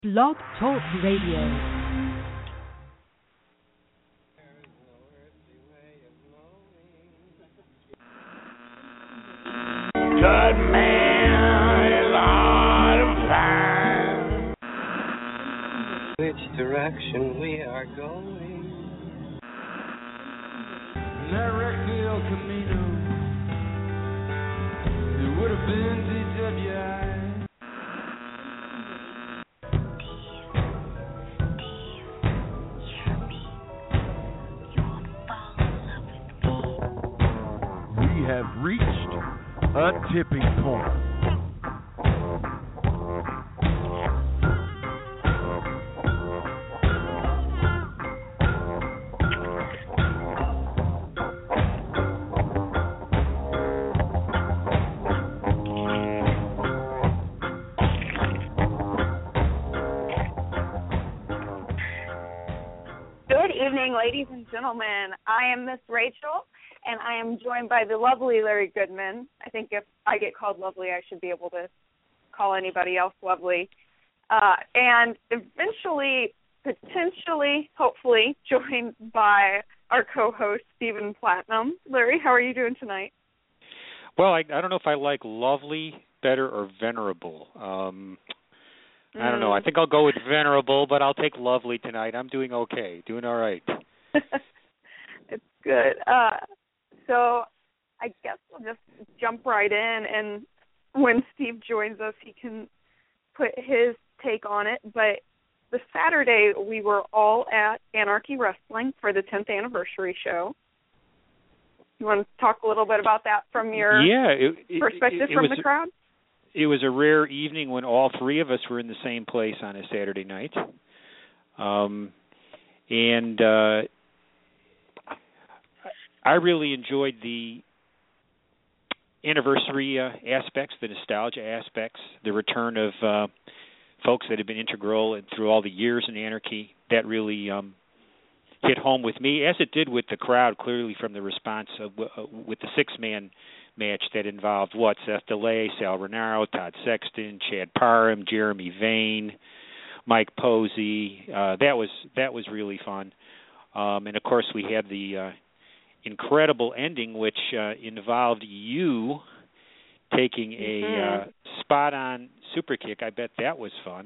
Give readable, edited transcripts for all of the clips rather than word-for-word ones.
Blog Talk Radio. Good man is hard to find. Which direction we are going? That recto El Camino, it would have been DWI. We have reached a tipping point. Good evening, ladies and gentlemen. I am Miss Rachel, and I am joined by the lovely Larry Goodman. I think if I get called lovely, I should be able to call anybody else lovely. And eventually, potentially, hopefully, joined by our co-host, Stephen Platinum. Larry, how are you doing tonight? Well, I don't know if I like lovely better or venerable. I don't know. I think I'll go with venerable, but I'll take lovely tonight. I'm doing okay, doing all right. It's good. So I guess we'll just jump right in, and when Steve joins us, he can put his take on it. But the Saturday, we were all at Anarchy Wrestling for the 10th anniversary show. You want to talk a little bit about that from your perspective from the crowd? It was a rare evening when all three of us were in the same place on a Saturday night. And I really enjoyed the anniversary aspects, the nostalgia aspects, the return of folks that have been integral through all the years in Anarchy. That really hit home with me, as it did with the crowd, clearly from the response with the six-man match that involved Seth DeLay, Sal Renaro, Todd Sexton, Chad Parham, Jeremy Vane, Mike Posey. That was really fun. And, of course, we had the incredible ending, which involved you taking a spot-on super kick. I bet that was fun.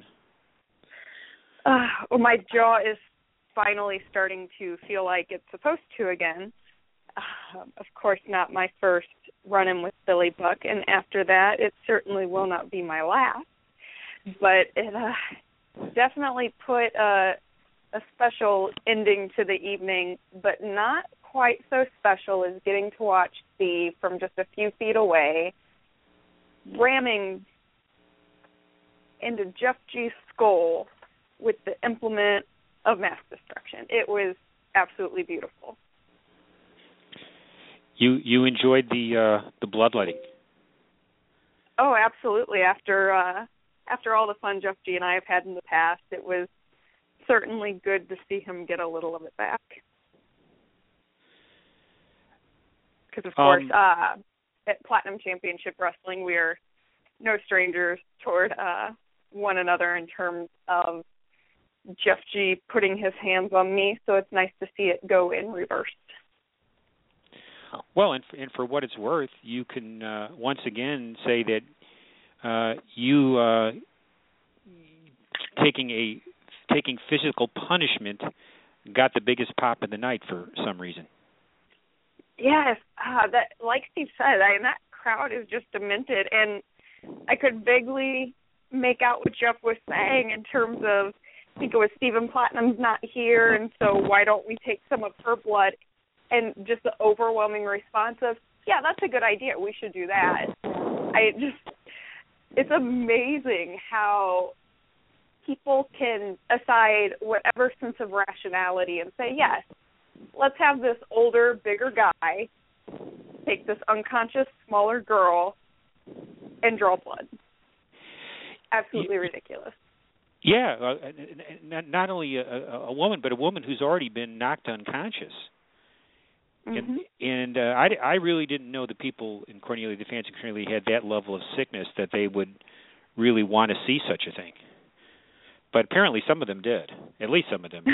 Well, my jaw is finally starting to feel like it's supposed to again. Of course, not my first run-in with Billy Buck, and after that, it certainly will not be my last. But it definitely put a special ending to the evening, but not quite so special as getting to watch Steve from just a few feet away ramming into Jeff G's skull with the implement of mass destruction. It was absolutely beautiful. You enjoyed the bloodletting? Oh, absolutely. After all the fun Jeff G and I have had in the past, it was certainly good to see him get a little of it back. Because, of course, at Platinum Championship Wrestling, we are no strangers toward one another in terms of Jeff G putting his hands on me, so it's nice to see it go in reverse. Well, and for what it's worth, you can once again say that you taking physical punishment got the biggest pop of the night for some reason. Yes, that, like Steve said, that crowd is just demented, and I could vaguely make out what Jeff was saying in terms of, I think it was Stephen Platinum's not here, and so why don't we take some of her blood? And just the overwhelming response of, yeah, that's a good idea. We should do that. It's amazing how people can aside whatever sense of rationality and say, yes, let's have this older, bigger guy take this unconscious, smaller girl and draw blood. Absolutely ridiculous. Yeah, not only a woman, but a woman who's already been knocked unconscious. And I really didn't know the people in Cornelia, the fans in Cornelia, had that level of sickness that they would really want to see such a thing. but apparently some of them did. At least some of them.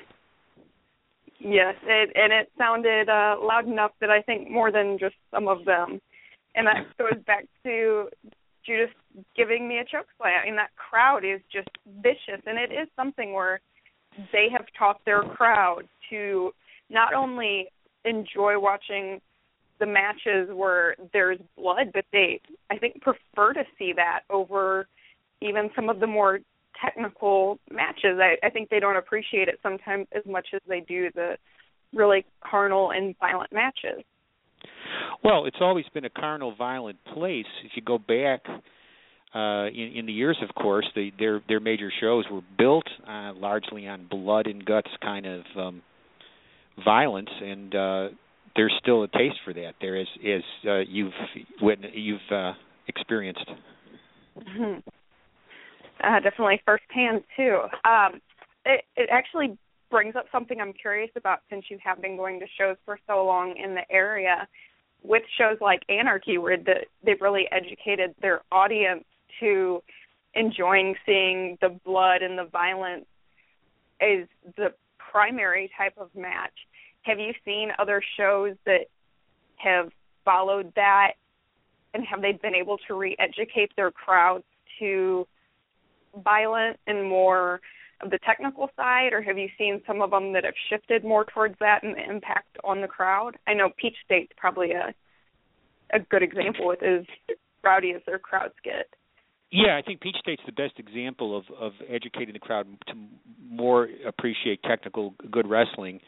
Yes, it sounded loud enough that I think more than just some of them. And that goes back to Judas giving me a choke slam. I mean, that crowd is just vicious, and it is something where they have taught their crowd to not only enjoy watching the matches where there's blood, but they, I think, prefer to see that over even some of the more technical matches. I think they don't appreciate it sometimes as much as they do the really carnal and violent matches. Well, it's always been a carnal, violent place. If you go back in the years, of course, their major shows were built largely on blood and guts kind of violence, and there's still a taste for that there, as you've experienced. Mm-hmm. Definitely firsthand too. It actually brings up something I'm curious about, since you have been going to shows for so long in the area, with shows like Anarchy, where they've really educated their audience to enjoying seeing the blood and the violence as the primary type of match. Have you seen other shows that have followed that, and have they been able to re-educate their crowds to violent and more of the technical side, or have you seen some of them that have shifted more towards that and the impact on the crowd? I know Peach State's probably a good example with as rowdy as their crowds get. Yeah, I think Peach State's the best example of educating the crowd to more appreciate technical, good wrestling.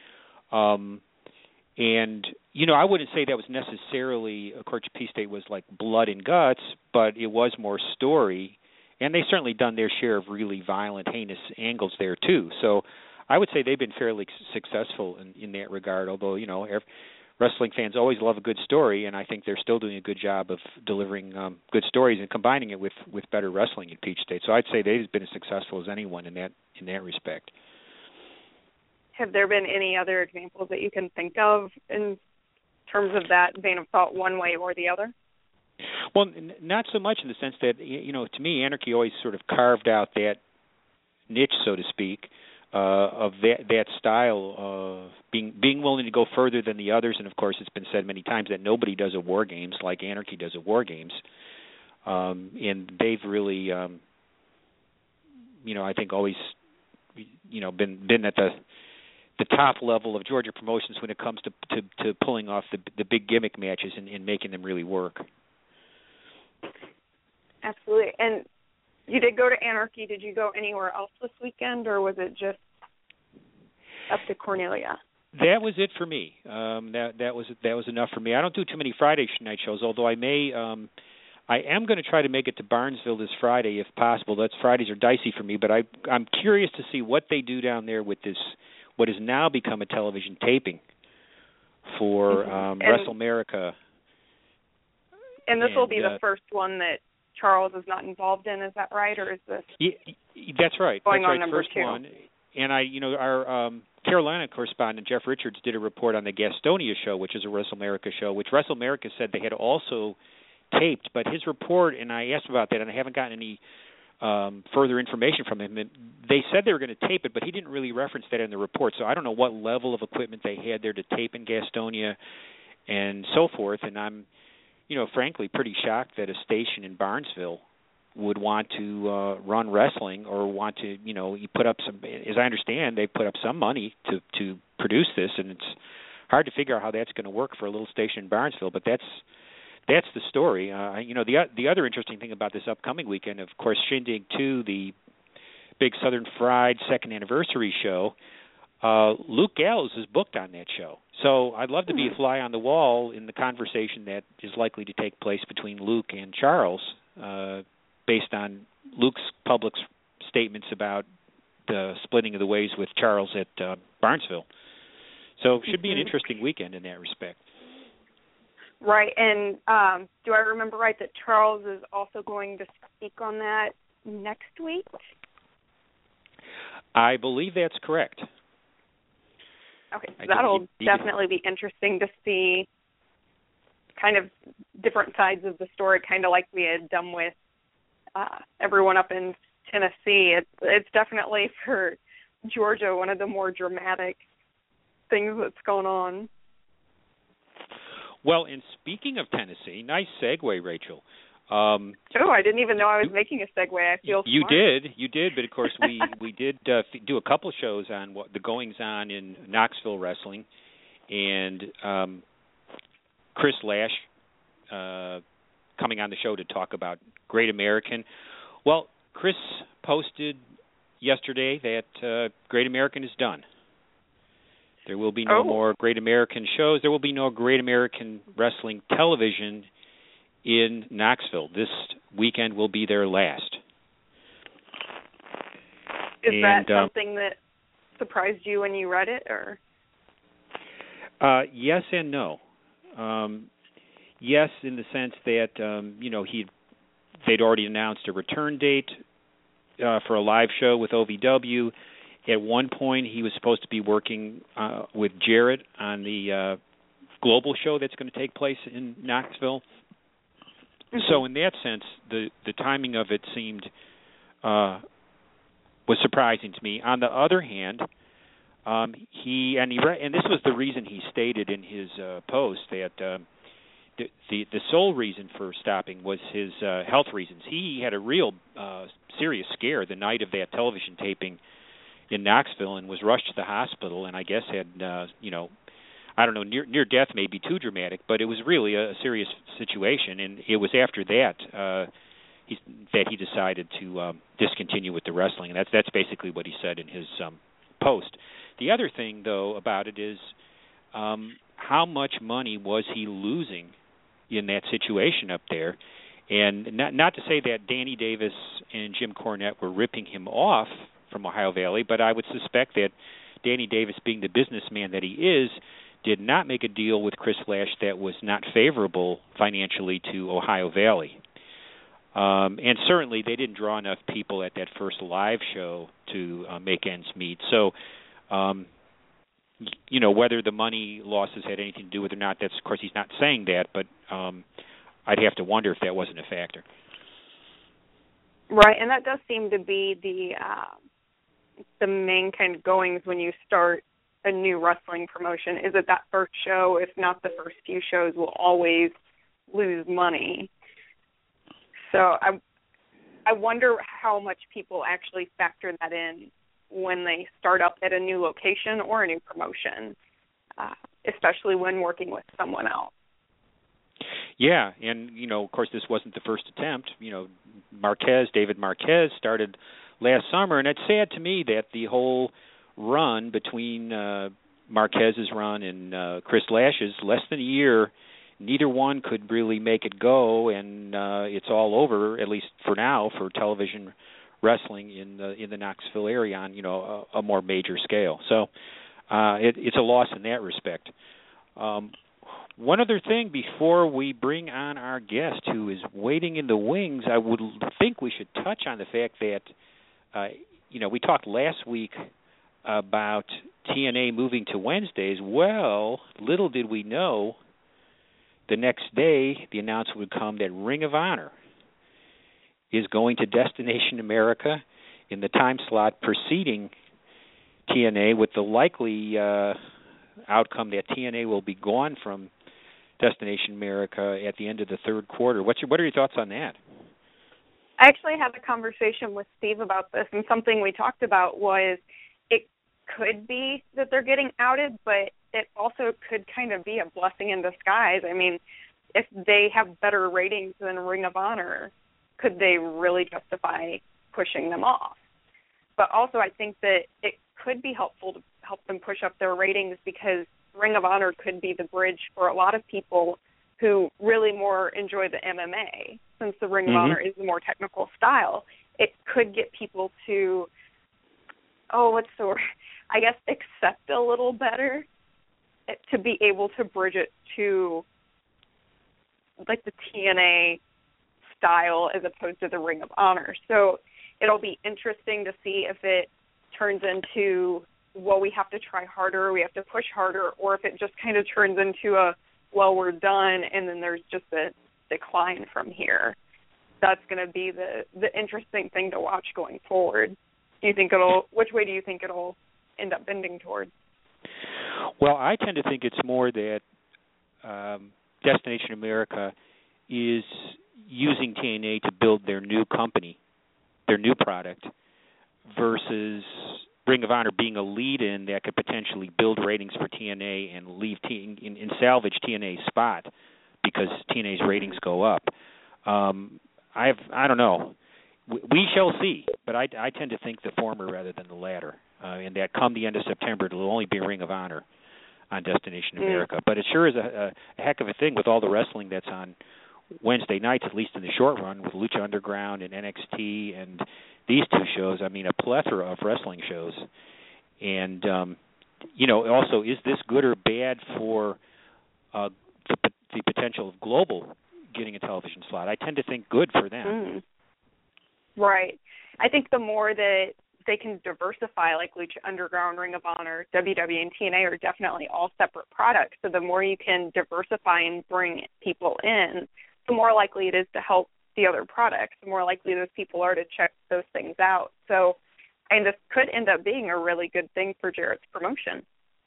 And, you know, I wouldn't say that was necessarily, of course, Peach State was like blood and guts, but it was more story. And they've certainly done their share of really violent, heinous angles there, too. So I would say they've been fairly successful in that regard, although, you know, wrestling fans always love a good story, and I think they're still doing a good job of delivering good stories and combining it with better wrestling at Peach State. So I'd say they've been as successful as anyone in that respect. Have there been any other examples that you can think of in terms of that vein of thought, one way or the other? Well, not so much in the sense that, you know, to me, Anarchy always sort of carved out that niche, so to speak, of that style, being willing to go further than the others. And, of course, it's been said many times that nobody does a War Games like Anarchy does a War Games. And they've really, you know, I think always, you know, been at the top level of Georgia promotions when it comes to pulling off the big gimmick matches and making them really work. Absolutely. And you did go to Anarchy. Did you go anywhere else this weekend, or was it just up to Cornelia? That was it for me. That was enough for me. I don't do too many Friday night shows, although I am going to try to make it to Barnesville this Friday if possible. Fridays are dicey for me, but I'm curious to see what they do down there with this, what has now become a television taping for WrestleMerica. And this will be the first one that Charles is not involved in. Is that right, or is this? Yeah, that's right. Going that's on right. number first 2. One. And our Carolina correspondent Jeff Richards did a report on the Gastonia show, which is a WrestleMerica show, which WrestleMerica said they had also taped. But his report, and I asked about that, and I haven't gotten any further information from him. And they said they were going to tape it, but he didn't really reference that in the report. So I don't know what level of equipment they had there to tape in Gastonia and so forth. And I'm, you know, frankly, pretty shocked that a station in Barnesville would want to run wrestling or want to, you know, you put up some, as I understand, they put up some money to produce this, and it's hard to figure out how that's going to work for a little station in Barnesville, but that's the story. You know, the other interesting thing about this upcoming weekend, of course, Shindig 2, the big Southern Fried second anniversary show, Luke Gallows is booked on that show. So I'd love to be a fly on the wall in the conversation that is likely to take place between Luke and Charles, based on Luke's public statements about the splitting of the ways with Charles at Barnesville. So it should be an interesting weekend in that respect. Right, and do I remember right that Charles is also going to speak on that next week? I believe that's correct. Okay, so that'll definitely be interesting to see kind of different sides of the story, kind of like we had done with everyone up in Tennessee. It's definitely for Georgia one of the more dramatic things that's going on. Well, and speaking of Tennessee, nice segue, Rachel. I didn't even know I was making a segue. I feel you smart. did, but of course we did do a couple shows on what the goings on in Knoxville wrestling, and Chris Lash coming on the show to talk about Great American. Well, Chris posted yesterday that Great American is done. There will be no more Great American shows. There will be no Great American Wrestling television in Knoxville. This weekend will be their last. Is that something that surprised you when you read it, or? Yes and no. Yes, in the sense that they'd already announced a return date for a live show with OVW. At one point, he was supposed to be working with Jarrett on the global show that's going to take place in Knoxville. Mm-hmm. So in that sense, the timing of it seemed was surprising to me. On the other hand, and this was the reason he stated in his post that the sole reason for stopping was his health reasons. He had a real serious scare the night of that television taping in Knoxville and was rushed to the hospital, and I guess had I don't know, near death may be too dramatic, but it was really a serious situation, and it was after that he decided to discontinue with the wrestling, and that's basically what he said in his post. The other thing, though, about it is how much money was he losing in that situation up there? And not to say that Danny Davis and Jim Cornette were ripping him off from Ohio Valley, but I would suspect that Danny Davis, being the businessman that he is, did not make a deal with Chris Lash that was not favorable financially to Ohio Valley. And certainly they didn't draw enough people at that first live show to make ends meet. So, whether the money losses had anything to do with it or not, that's, of course, he's not saying that, but I'd have to wonder if that wasn't a factor. Right, and that does seem to be the main kind of goings when you start a new wrestling promotion, is that first show, if not the first few shows, will always lose money. So I wonder how much people actually factor that in when they start up at a new location or a new promotion, especially when working with someone else. Yeah, and, of course, this wasn't the first attempt. David Marquez started last summer, and it's sad to me that the whole run between Marquez's run and Chris Lash's, less than a year, neither one could really make it go, and it's all over, at least for now, for television wrestling in the Knoxville area on a more major scale. So it's a loss in that respect. One other thing before we bring on our guest, who is waiting in the wings, I would think we should touch on the fact that we talked last week about TNA moving to Wednesdays. Well, little did we know, the next day the announcement would come that Ring of Honor is going to Destination America in the time slot preceding TNA, with the likely outcome that TNA will be gone from Destination America at the end of the third quarter. What are your thoughts on that? I actually had a conversation with Steve about this, and something we talked about was it could be that they're getting outed, but it also could kind of be a blessing in disguise. I mean, if they have better ratings than Ring of Honor, could they really justify pushing them off? But also I think that it could be helpful to help them push up their ratings, because Ring of Honor could be the bridge for a lot of people who really more enjoy the MMA, since the Ring of Honor is the more technical style. It could get people to, accept a little better, to be able to bridge it to like the TNA style as opposed to the Ring of Honor. So it'll be interesting to see if it turns into, we have to try harder, we have to push harder, or if it just kind of turns into we're done, and then there's just a decline from here. that's going to be the interesting thing to watch going forward. Which way do you think it'll end up bending towards? Well, I tend to think it's more that Destination America is using TNA to build their new company, their new product, versus Ring of Honor being a lead-in that could potentially build ratings for TNA and leave and salvage TNA's spot because TNA's ratings go up. I don't know. We shall see, but I tend to think the former rather than the latter, and that come the end of September, it'll only be Ring of Honor on Destination America. But it sure is a heck of a thing with all the wrestling that's on Wednesday nights, at least in the short run, with Lucha Underground and NXT and these two shows. I mean, a plethora of wrestling shows. And, also, is this good or bad for the potential of Global getting a television slot? I tend to think good for them. Right. I think the more that they can diversify, like Lucha Underground, Ring of Honor, WWE, and TNA are definitely all separate products. So the more you can diversify and bring people in, the more likely it is to help the other products, the more likely those people are to check those things out. So, this could end up being a really good thing for Jarrett's promotion.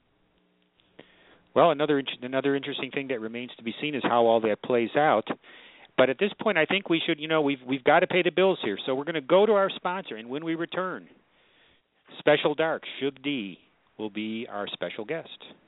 Well, another interesting thing that remains to be seen is how all that plays out. But at this point, I think we should, we've got to pay the bills here. So we're going to go to our sponsor, and when we return, Special Dark, Shug D, will be our special guest.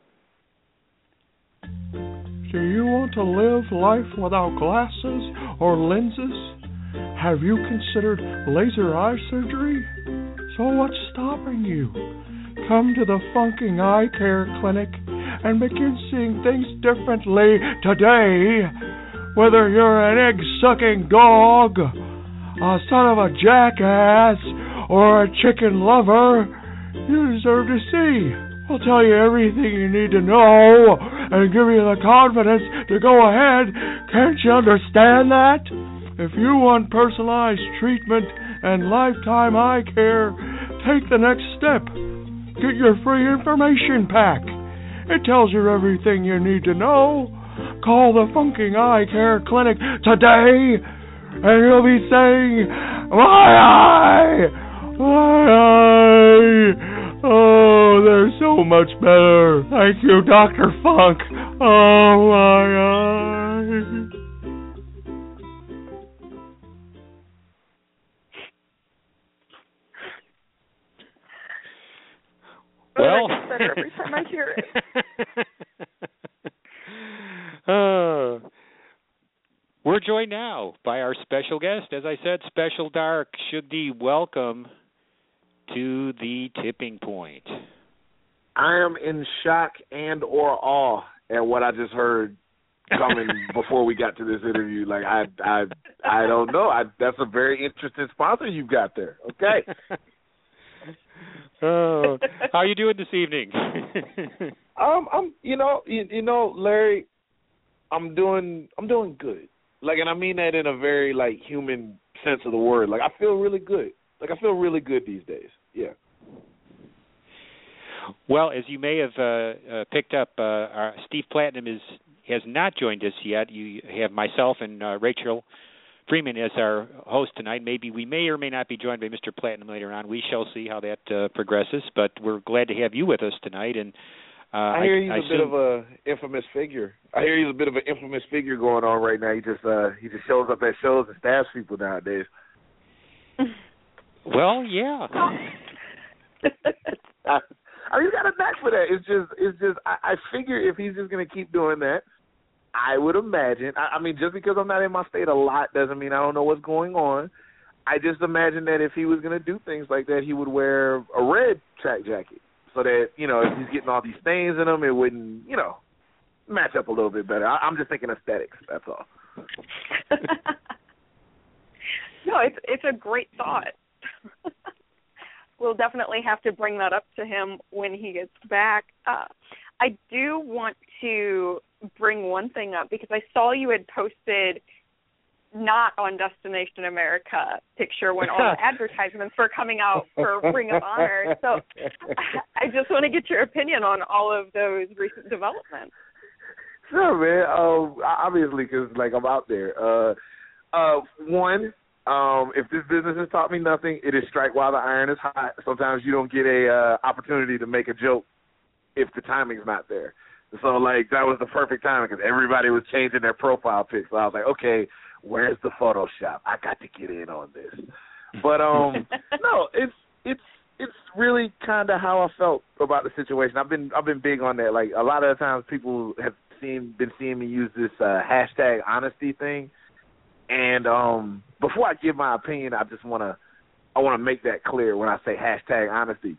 Do you want to live life without glasses or lenses? Have you considered laser eye surgery? So what's stopping you? Come to the Funking Eye Care Clinic and begin seeing things differently today. Whether you're an egg-sucking dog, a son of a jackass, or a chicken lover, you deserve to see. We'll tell you everything you need to know and give you the confidence to go ahead. Can't you understand that? If you want personalized treatment and lifetime eye care, take the next step. Get your free information pack. It tells you everything you need to know. Call the Funking Eye Care Clinic today, and you'll be saying, "My eye! My eye! Oh, they're so much better. Thank you, Dr. Funk. Oh, my eye." Well, I get better every time I hear it. We're joined now by our special guest. As I said, Special Dark, Shug D, welcome to the Tipping Point. I am in shock and or awe at what I just heard coming before we got to this interview. Like I don't know. That's a very interesting sponsor you've got there. Okay. Oh, how are you doing this evening? I'm Larry, I'm doing good. Like, and I mean that in a very human sense of the word. Like, I feel really good. Like, I feel really good these days. Yeah. Well, as you may have picked up, Steve Platinum has not joined us yet. You have myself and Rachel Freeman as our host tonight. Maybe we may or may not be joined by Mr. Platinum later on. We shall see how that progresses. But we're glad to have you with us tonight. And I hear he's a bit of a infamous figure. I hear he's a bit of an infamous figure going on right now. He just shows up at shows and stabs people nowadays. Well, yeah. I mean, you got a knack for that. It's just. I figure if he's just gonna keep doing that, I would imagine. I mean, just because I'm not in my state a lot doesn't mean I don't know what's going on. I just imagine that if he was gonna do things like that, he would wear a red track jacket so that if he's getting all these stains in him, it wouldn't match up a little bit better. I'm just thinking aesthetics. That's all. No, it's a great thought. We'll definitely have to bring that up to him when he gets back. I do want to bring one thing up because I saw you had posted not on Destination America picture when all the advertisements were coming out for Ring of Honor. So I just want to get your opinion on all of those recent developments. Sure, man. Obviously, because I'm out there. One, if this business has taught me nothing, it is strike while the iron is hot. Sometimes you don't get a opportunity to make a joke if the timing's not there. So, like, that was the perfect timing because everybody was changing their profile pics. So I was like, okay, where's the Photoshop? I got to get in on this. But no, it's really kind of how I felt about the situation. I've been big on that. Like, a lot of the times people have been seeing me use this hashtag honesty thing. And before I give my opinion, I want to make that clear when I say hashtag honesty.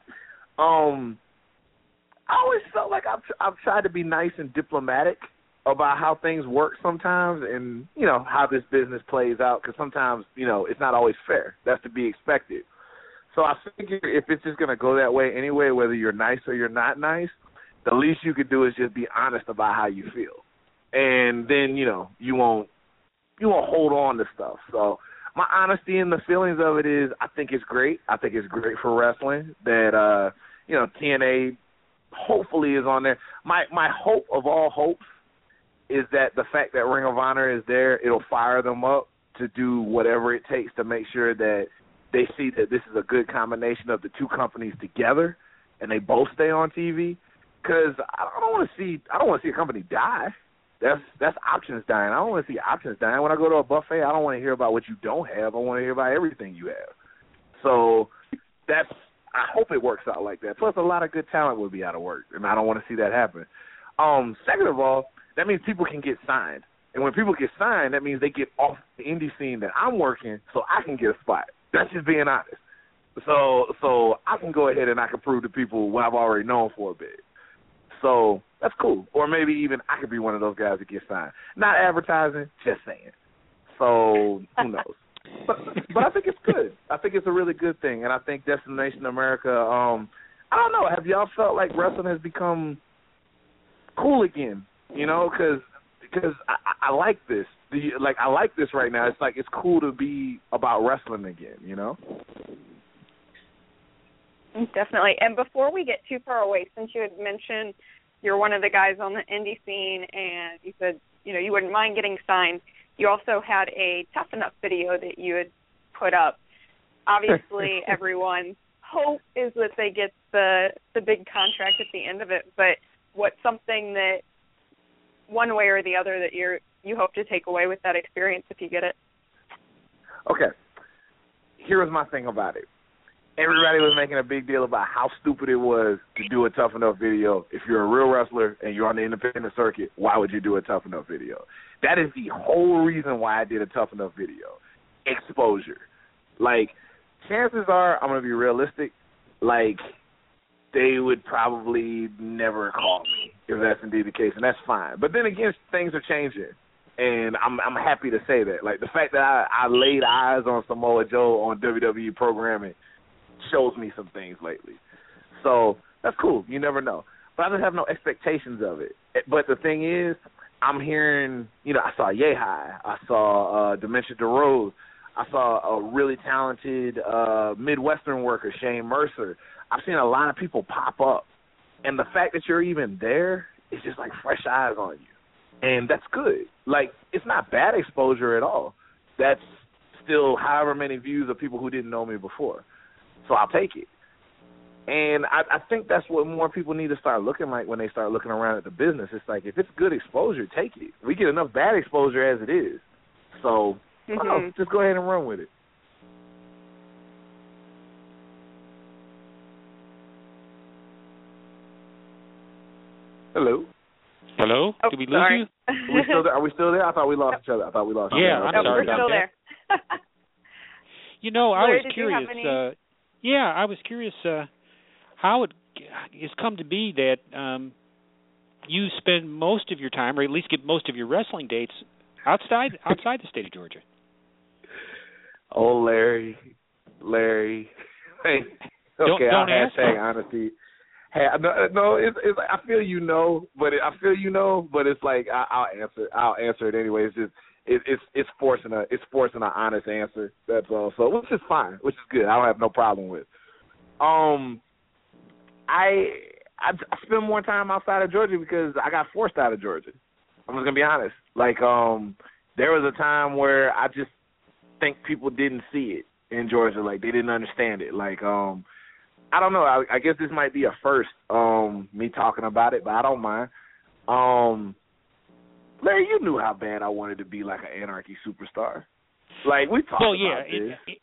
I always felt like I've tried to be nice and diplomatic about how things work sometimes and, you know, how this business plays out because sometimes, you know, it's not always fair. That's to be expected. So I figure if it's just going to go that way anyway, whether you're nice or you're not nice, the least you could do is just be honest about how you feel. And then, you know, you won't hold on to stuff. So my honesty and the feelings of it is I think it's great. I think it's great for wrestling that, you know, TNA hopefully is on there. My hope of all hopes is that the fact that Ring of Honor is there, it'll fire them up to do whatever it takes to make sure that they see that this is a good combination of the two companies together and they both stay on TV. Because I don't want to see a company die. That's options dying. I don't want to see options dying. When I go to a buffet, I don't want to hear about what you don't have. I want to hear about everything you have. So I hope it works out like that. Plus, a lot of good talent would be out of work, and I don't want to see that happen. Second of all, that means people can get signed. And when people get signed, that means they get off the indie scene that I'm working so I can get a spot. That's just being honest. So I can go ahead and I can prove to people what I've already known for a bit. So that's cool. Or maybe even I could be one of those guys that get signed. Not advertising, just saying. So who knows? But I think it's good. I think it's a really good thing, and I think Destination America. I don't know. Have y'all felt like wrestling has become cool again? You know, because I like this. I like this right now. It's like it's cool to be about wrestling again. You know. Definitely. And before we get too far away, since you had mentioned you're one of the guys on the indie scene, and you said you wouldn't mind getting signed. You also had a Tough Enough video that you had put up. Obviously, everyone's hope is that they get the big contract at the end of it. But what's something that, one way or the other, that you hope to take away with that experience if you get it? Okay. Here's my thing about it. Everybody was making a big deal about how stupid it was to do a Tough Enough video. If you're a real wrestler and you're on the independent circuit, why would you do a Tough Enough video? That is the whole reason why I did a Tough Enough video. Exposure. Like, chances are, I'm going to be realistic, like, they would probably never call me if that's indeed the case, and that's fine. But then again, things are changing, and I'm happy to say that. Like, the fact that I laid eyes on Samoa Joe on WWE programming shows me some things lately. So that's cool. You never know. But I just have no expectations of it. But the thing is, I'm hearing, I saw Yehai. I saw Dementia DeRose. I saw a really talented Midwestern worker, Shane Mercer. I've seen a lot of people pop up. And the fact that you're even there is just like fresh eyes on you. And that's good. Like, it's not bad exposure at all. That's still however many views of people who didn't know me before. So I'll take it. And I think that's what more people need to start looking like when they start looking around at the business. It's like, if it's good exposure, take it. We get enough bad exposure as it is. So, just go ahead and run with it. Hello? Oh, Did we lose sorry. you? Are we still there? I thought we lost each other. Yeah, I'm I'm sorry we're about still that. there. I Larry, was did curious. you have any? I was curious how it has come to be that you spend most of your time, or at least get most of your wrestling dates, outside the state of Georgia. Oh, Larry. Hey, okay, don't I'll ask. hashtag honesty. Hey, no, it's I feel but it's like I'll answer it anyway. It's just it's forcing an honest answer. That's all. So which is fine, which is good. I don't have no problem with. I spend more time outside of Georgia because I got forced out of Georgia. I'm just gonna be honest. Like there was a time where I think people didn't see it in Georgia. Like, they didn't understand it. Like, I don't know. I guess this might be a first, me talking about it, but I don't mind. Larry, you knew how bad I wanted to be like an Anarchy superstar. Like, we talked about this.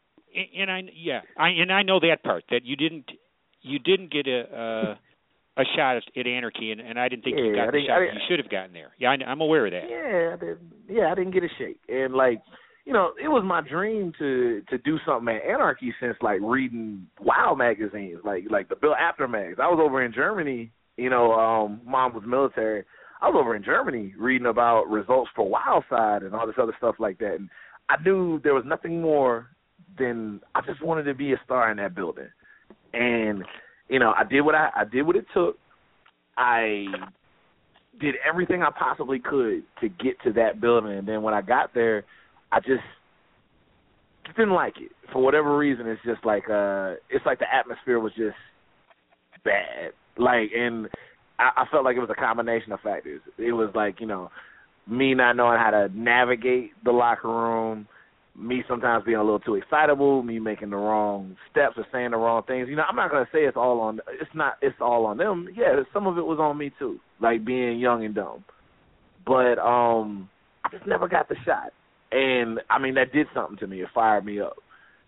And I know that part, that you didn't get a shot at Anarchy, and I didn't think you got the shot you should have gotten there. Yeah, I'm aware of that. I didn't get a shake. And, like, you know, it was my dream to do something at Anarchy since, like, reading WOW magazines, like the Bill Apter mags. I was over in Germany, you know, Mom was military. I was over in Germany reading about results for WOW side and all this other stuff like that. And I knew there was nothing more than I just wanted to be a star in that building. And, you know, I did what it took. I did everything I possibly could to get to that building. And then when I got there, I just didn't like it. For whatever reason, it's just like it's like the atmosphere was just bad. Like, and I felt like it was a combination of factors. It was like, you know, me not knowing how to navigate the locker room, me sometimes being a little too excitable, me making the wrong steps or saying the wrong things. You know, I'm not going to say it's all on them. Yeah, some of it was on me too, like being young and dumb. But I just never got the shot. And, I mean, that did something to me. It fired me up.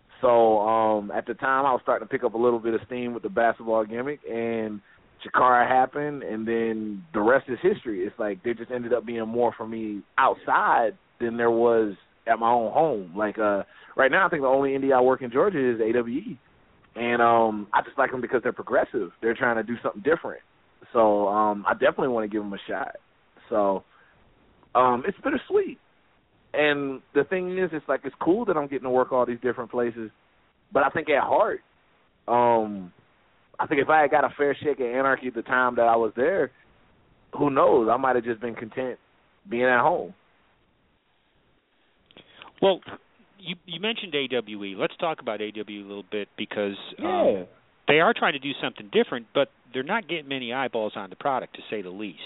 So at the time, I was starting to pick up a little bit of steam with the basketball gimmick, and Chikara happened, and then the rest is history. It's like there just ended up being more for me outside than there was at my own home. Like, right now, I think the only indie I work in Georgia is AWE. And I just like them because they're progressive. They're trying to do something different. So I definitely want to give them a shot. So it's bittersweet. And the thing is, it's like it's cool that I'm getting to work all these different places. But I think at heart, I think if I had got a fair shake at Anarchy at the time that I was there, who knows? I might have just been content being at home. Well, you mentioned AWE. Let's talk about AWE a little bit because they are trying to do something different, but they're not getting many eyeballs on the product, to say the least.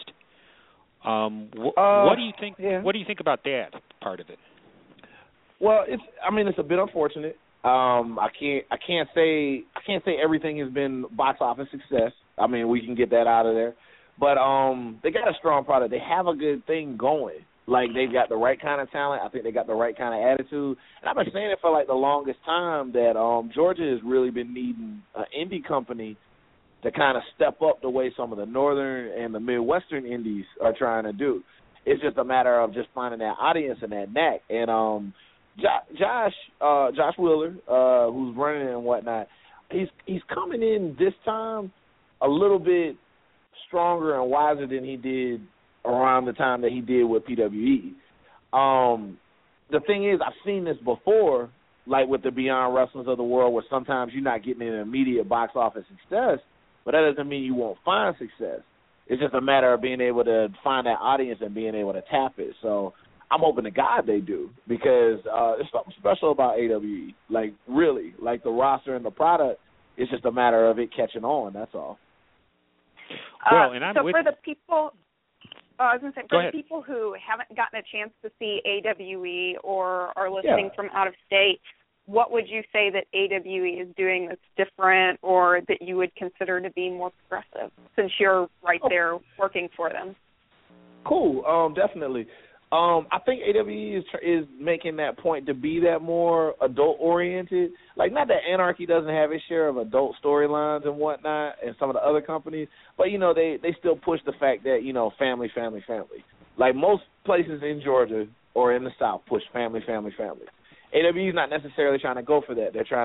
What do you think? Yeah. What do you think about that part of it? Well, it's a bit unfortunate. I can't say everything has been box office success. I mean, we can get that out of there. But they got a strong product. They have a good thing going. Like, they've got the right kind of talent. I think they got the right kind of attitude. And I've been saying it for, like, the longest time that Georgia has really been needing an indie company to kind of step up the way some of the northern and the Midwestern indies are trying to do. It's just a matter of just finding that audience and that knack. And Josh Wheeler, who's running it and whatnot, he's coming in this time a little bit stronger and wiser than he did around the time that he did with PWE. The thing is, I've seen this before, like with the Beyond Wrestlers of the world, where sometimes you're not getting an immediate box office success, but that doesn't mean you won't find success. It's just a matter of being able to find that audience and being able to tap it. So I'm hoping to God they do, because there's something special about AWE. Like, really, like the roster and the product, it's just a matter of it catching on, that's all. Well, and for the people... I was going to say, for the people who haven't gotten a chance to see AWE or are listening from out of state, what would you say that AWE is doing that's different or that you would consider to be more progressive, since you're right there working for them? Cool, definitely. I think AWE is making that point to be that more adult-oriented. Like, not that Anarchy doesn't have its share of adult storylines and whatnot and some of the other companies, but, you know, they still push the fact that, you know, family. Like, most places in Georgia or in the South push family. AWE is not necessarily trying to go for that. They're trying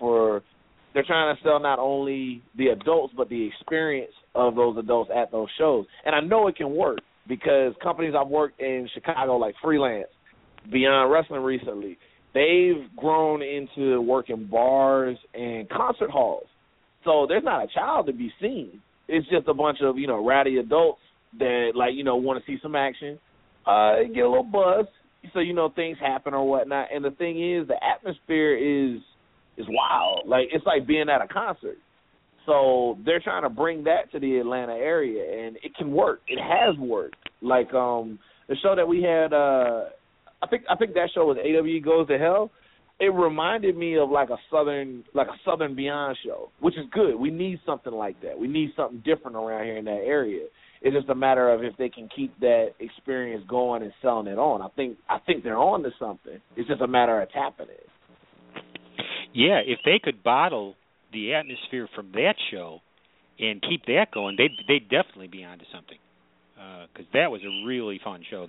to sell not only the adults but the experience of those adults at those shows. And I know it can work, because companies I've worked in Chicago, like Freelance, Beyond Wrestling recently, they've grown into working bars and concert halls. So there's not a child to be seen. It's just a bunch of, you know, rowdy adults that, like, you know, want to see some action, get a little buzz, so, you know, things happen or whatnot. And the thing is, the atmosphere is wild. Like, it's like being at a concert. So they're trying to bring that to the Atlanta area, and it can work. It has worked. Like the show that we had, I think that show was AWE Goes to Hell. it reminded me of like a Southern Beyond show, which is good. We need something like that. We need something different around here in that area. It's just a matter of if they can keep that experience going and selling it on. I think they're on to something. It's just a matter of tapping it. Yeah, if they could bottle the atmosphere from that show and keep that going, they'd definitely be onto something. Because that was a really fun show.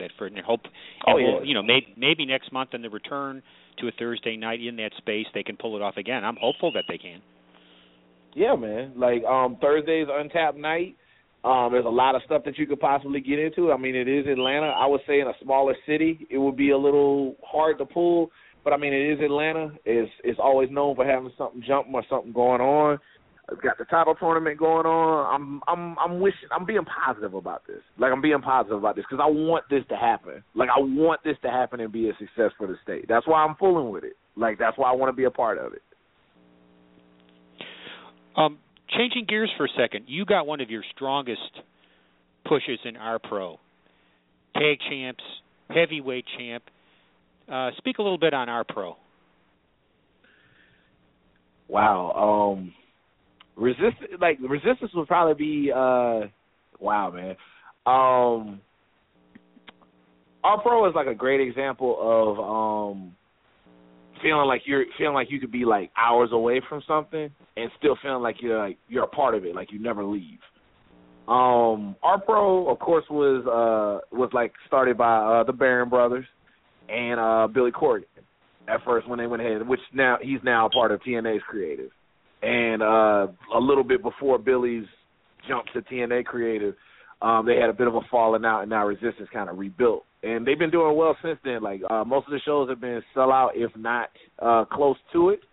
Maybe next month on the return to a Thursday night in that space, they can pull it off again. I'm hopeful that they can. Yeah, man. Like Thursday's Untapped night. There's a lot of stuff that you could possibly get into. I mean, it is Atlanta. I would say in a smaller city, it would be a little hard to pull. But I mean, it is Atlanta. It's always known for having something jumping or something going on. It's got the title tournament going on. I'm being positive about this. Like, I'm being positive about this because I want this to happen. Like, I want this to happen and be a success for the state. That's why I'm fooling with it. Like, that's why I want to be a part of it. Changing gears for a second, you got one of your strongest pushes in our pro. Tag champs, heavyweight champ. Speak a little bit on our pro. Wow. Resistance would probably be wow, man. Our pro is like a great example of feeling like you could be like hours away from something and still feeling like you're a part of it, like you never leave. Our pro, of course, was like started by the Barron brothers and Billy Corgan at first when they went ahead, which now he's now a part of TNA's creative. And a little bit before Billy's jump to TNA Creative, they had a bit of a falling out, and now Resistance kind of rebuilt. And they've been doing well since then. Like, most of the shows have been sellout, if not close to it.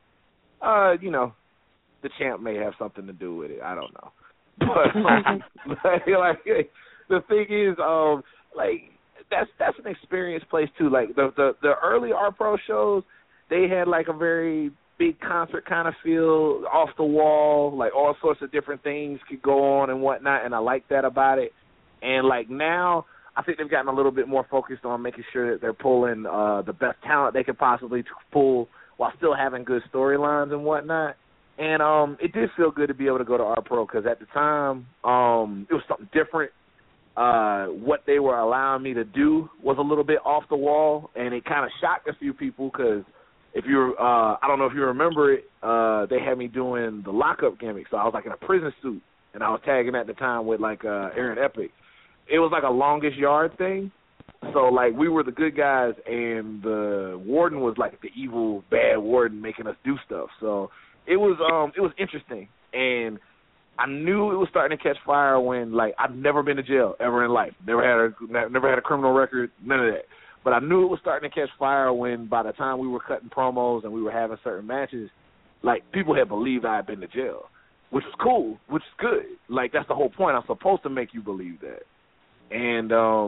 The champ may have something to do with it. I don't know. But, the thing is, that's an experienced place, too. Like, the early Art Pro shows, they had, like, a very big concert kind of feel, off the wall, like all sorts of different things could go on and whatnot, and I like that about it. And like now, I think they've gotten a little bit more focused on making sure that they're pulling the best talent they could possibly pull while still having good storylines and whatnot. And it did feel good to be able to go to our pro because at the time it was something different. What they were allowing me to do was a little bit off the wall, and it kind of shocked a few people because if you I don't know if you remember it, they had me doing the lockup gimmick. So I was like in a prison suit, and I was tagging at the time with like Aaron Epic. It was like a longest yard thing. So like we were the good guys, and the warden was like the evil bad warden making us do stuff. So it was interesting, and I knew it was starting to catch fire when like I've never been to jail ever in life, never had a criminal record, none of that. But I knew it was starting to catch fire when by the time we were cutting promos and we were having certain matches, like, people had believed I had been to jail, which was cool, which is good. Like, that's the whole point. I'm supposed to make you believe that. And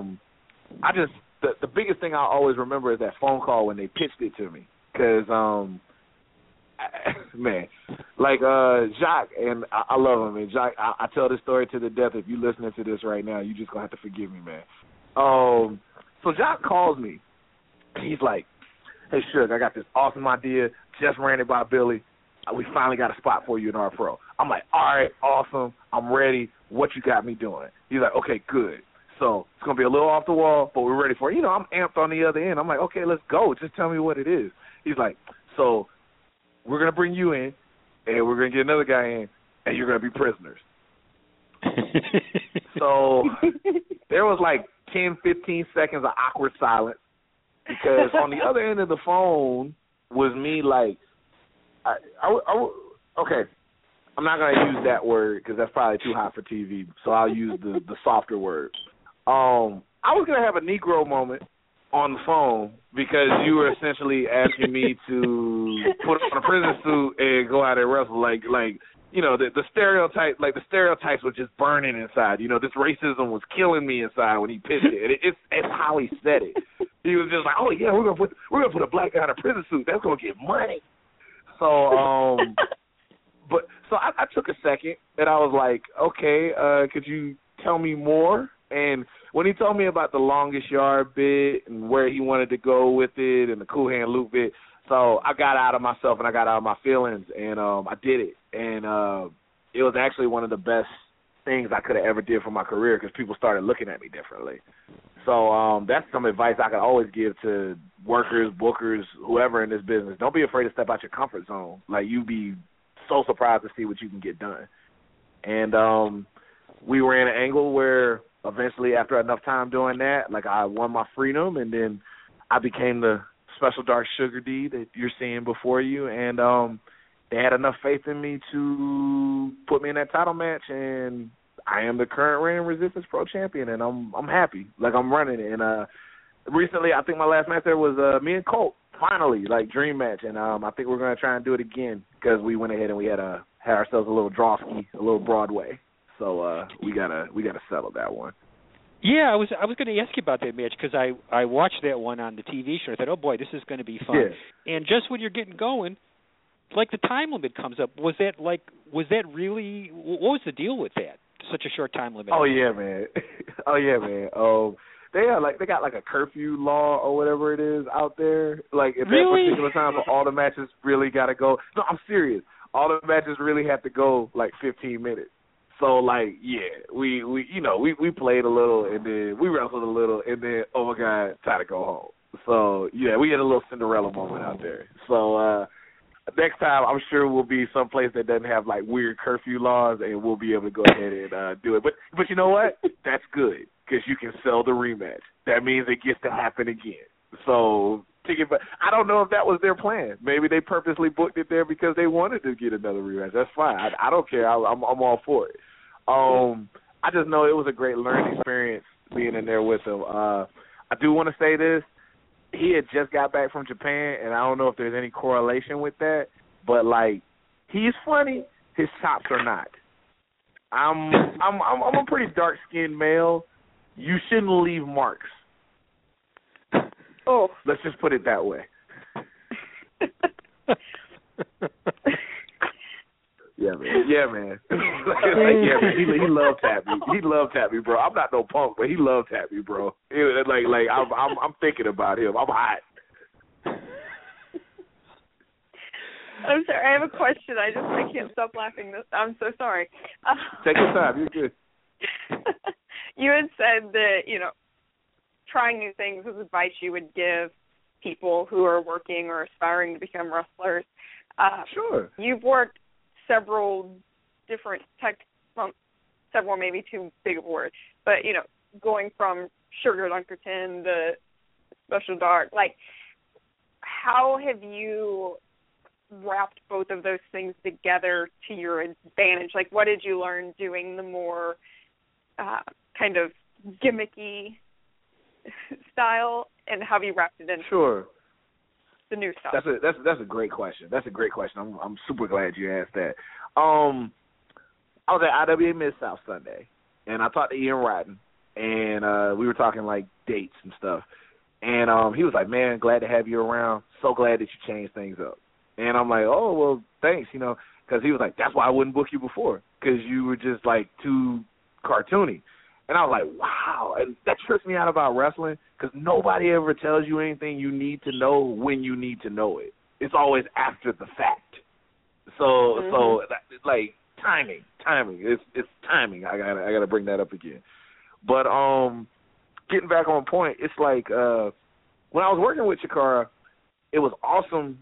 the biggest thing I always remember is that phone call when they pitched it to me. Because, man, like Jacques, and I love him. And Jacques, I tell this story to the death. If you're listening to this right now, you're just going to have to forgive me, man. So Jacques calls me. He's like, hey, Suge, I got this awesome idea. Just ran it by Billy. We finally got a spot for you in our pro. I'm like, all right, awesome. I'm ready. What you got me doing? He's like, okay, good. So it's going to be a little off the wall, but we're ready for it. I'm amped on the other end. I'm like, okay, let's go. Just tell me what it is. He's like, so we're going to bring you in, and we're going to get another guy in, and you're going to be prisoners. So there was like 10, 15 seconds of awkward silence because on the other end of the phone was me like, okay, I'm not going to use that word because that's probably too hot for TV, so I'll use the softer word. I was going to have a Negro moment on the phone because you were essentially asking me to put on a prison suit and go out and wrestle like the stereotype, like the stereotypes were just burning inside. This racism was killing me inside when he pitched it. It's how he said it. He was just like, oh yeah, we're gonna put a black guy in a prison suit. That's gonna get money. So I took a second and I was like, okay, could you tell me more? And when he told me about the longest yard bit and where he wanted to go with it and the cool hand loop bit, So I got out of myself and I got out of my feelings, and I did it. And it was actually one of the best things I could have ever did for my career because people started looking at me differently. So that's some advice I could always give to workers, bookers, whoever in this business. Don't be afraid to step out your comfort zone. Like, you'd be so surprised to see what you can get done. And we were in an angle where eventually, after enough time doing that, like, I won my freedom, and then I became the Special Dark Sugar D that you're seeing before you. And they had enough faith in me to put me in that title match, and I am the current reigning Resistance Pro Champion, and I'm happy. Like, I'm running it. And recently, I think my last match there was me and Colt, finally, like, dream match. And I think we're going to try and do it again because we went ahead and we had ourselves a little drawski, a little Broadway. So we gotta settle that one. Yeah, I was going to ask you about that match because I watched that one on the TV show. I thought, oh boy, this is going to be fun. Yeah. And just when you're getting going, like, the time limit comes up. Was that really? What was the deal with that? Such a short time limit. Oh yeah, man. They got like a curfew law or whatever it is out there. Like, at that particular time, all the matches really got to go. No, I'm serious. All the matches really have to go like 15 minutes. So, like, yeah, we played a little, and then we wrestled a little, and then, oh my God, time to go home. So, yeah, we had a little Cinderella moment out there. So, next time, I'm sure we'll be someplace that doesn't have, like, weird curfew laws, and we'll be able to go ahead and do it. But you know what? That's good, because you can sell the rematch. That means it gets to happen again. So, but I don't know if that was their plan. Maybe they purposely booked it there because they wanted to get another rematch. That's fine. I don't care. I'm all for it. I just know it was a great learning experience being in there with him. I do want to say this. He had just got back from Japan, and I don't know if there's any correlation with that, but, like, he's funny. His chops are not. I'm a pretty dark-skinned male. You shouldn't leave marks. Oh. Let's just put it that way. Yeah, man. Yeah, man. He love tap me. He love tap me, bro. I'm not no punk, but he love tap me, bro. I'm thinking about him. I'm hot. I'm sorry. I have a question. I can't stop laughing. I'm so sorry. Take your time. You're good. You had said that, trying new things was advice you would give people who are working or aspiring to become wrestlers. Sure. You've worked several different several, maybe too big of a word, but, going from Sugar Dunkerton to Special Dark, like, how have you wrapped both of those things together to your advantage? Like, what did you learn doing the more kind of gimmicky style, and how have you wrapped it in? Sure. The new stuff. That's a great question. I'm super glad you asked that. I was at IWA Mid-South Sunday, and I talked to Ian Rotten, and we were talking, like, dates and stuff. And he was like, man, glad to have you around. So glad that you changed things up. And I'm like, oh, well, thanks, because he was like, that's why I wouldn't book you before, because you were just, like, too cartoony. And I was like, wow. And that trips me out about wrestling, because nobody ever tells you anything you need to know when you need to know it. It's always after the fact. So like, timing. It's timing. I gotta bring that up again. But getting back on point, it's like when I was working with Chikara, it was awesome,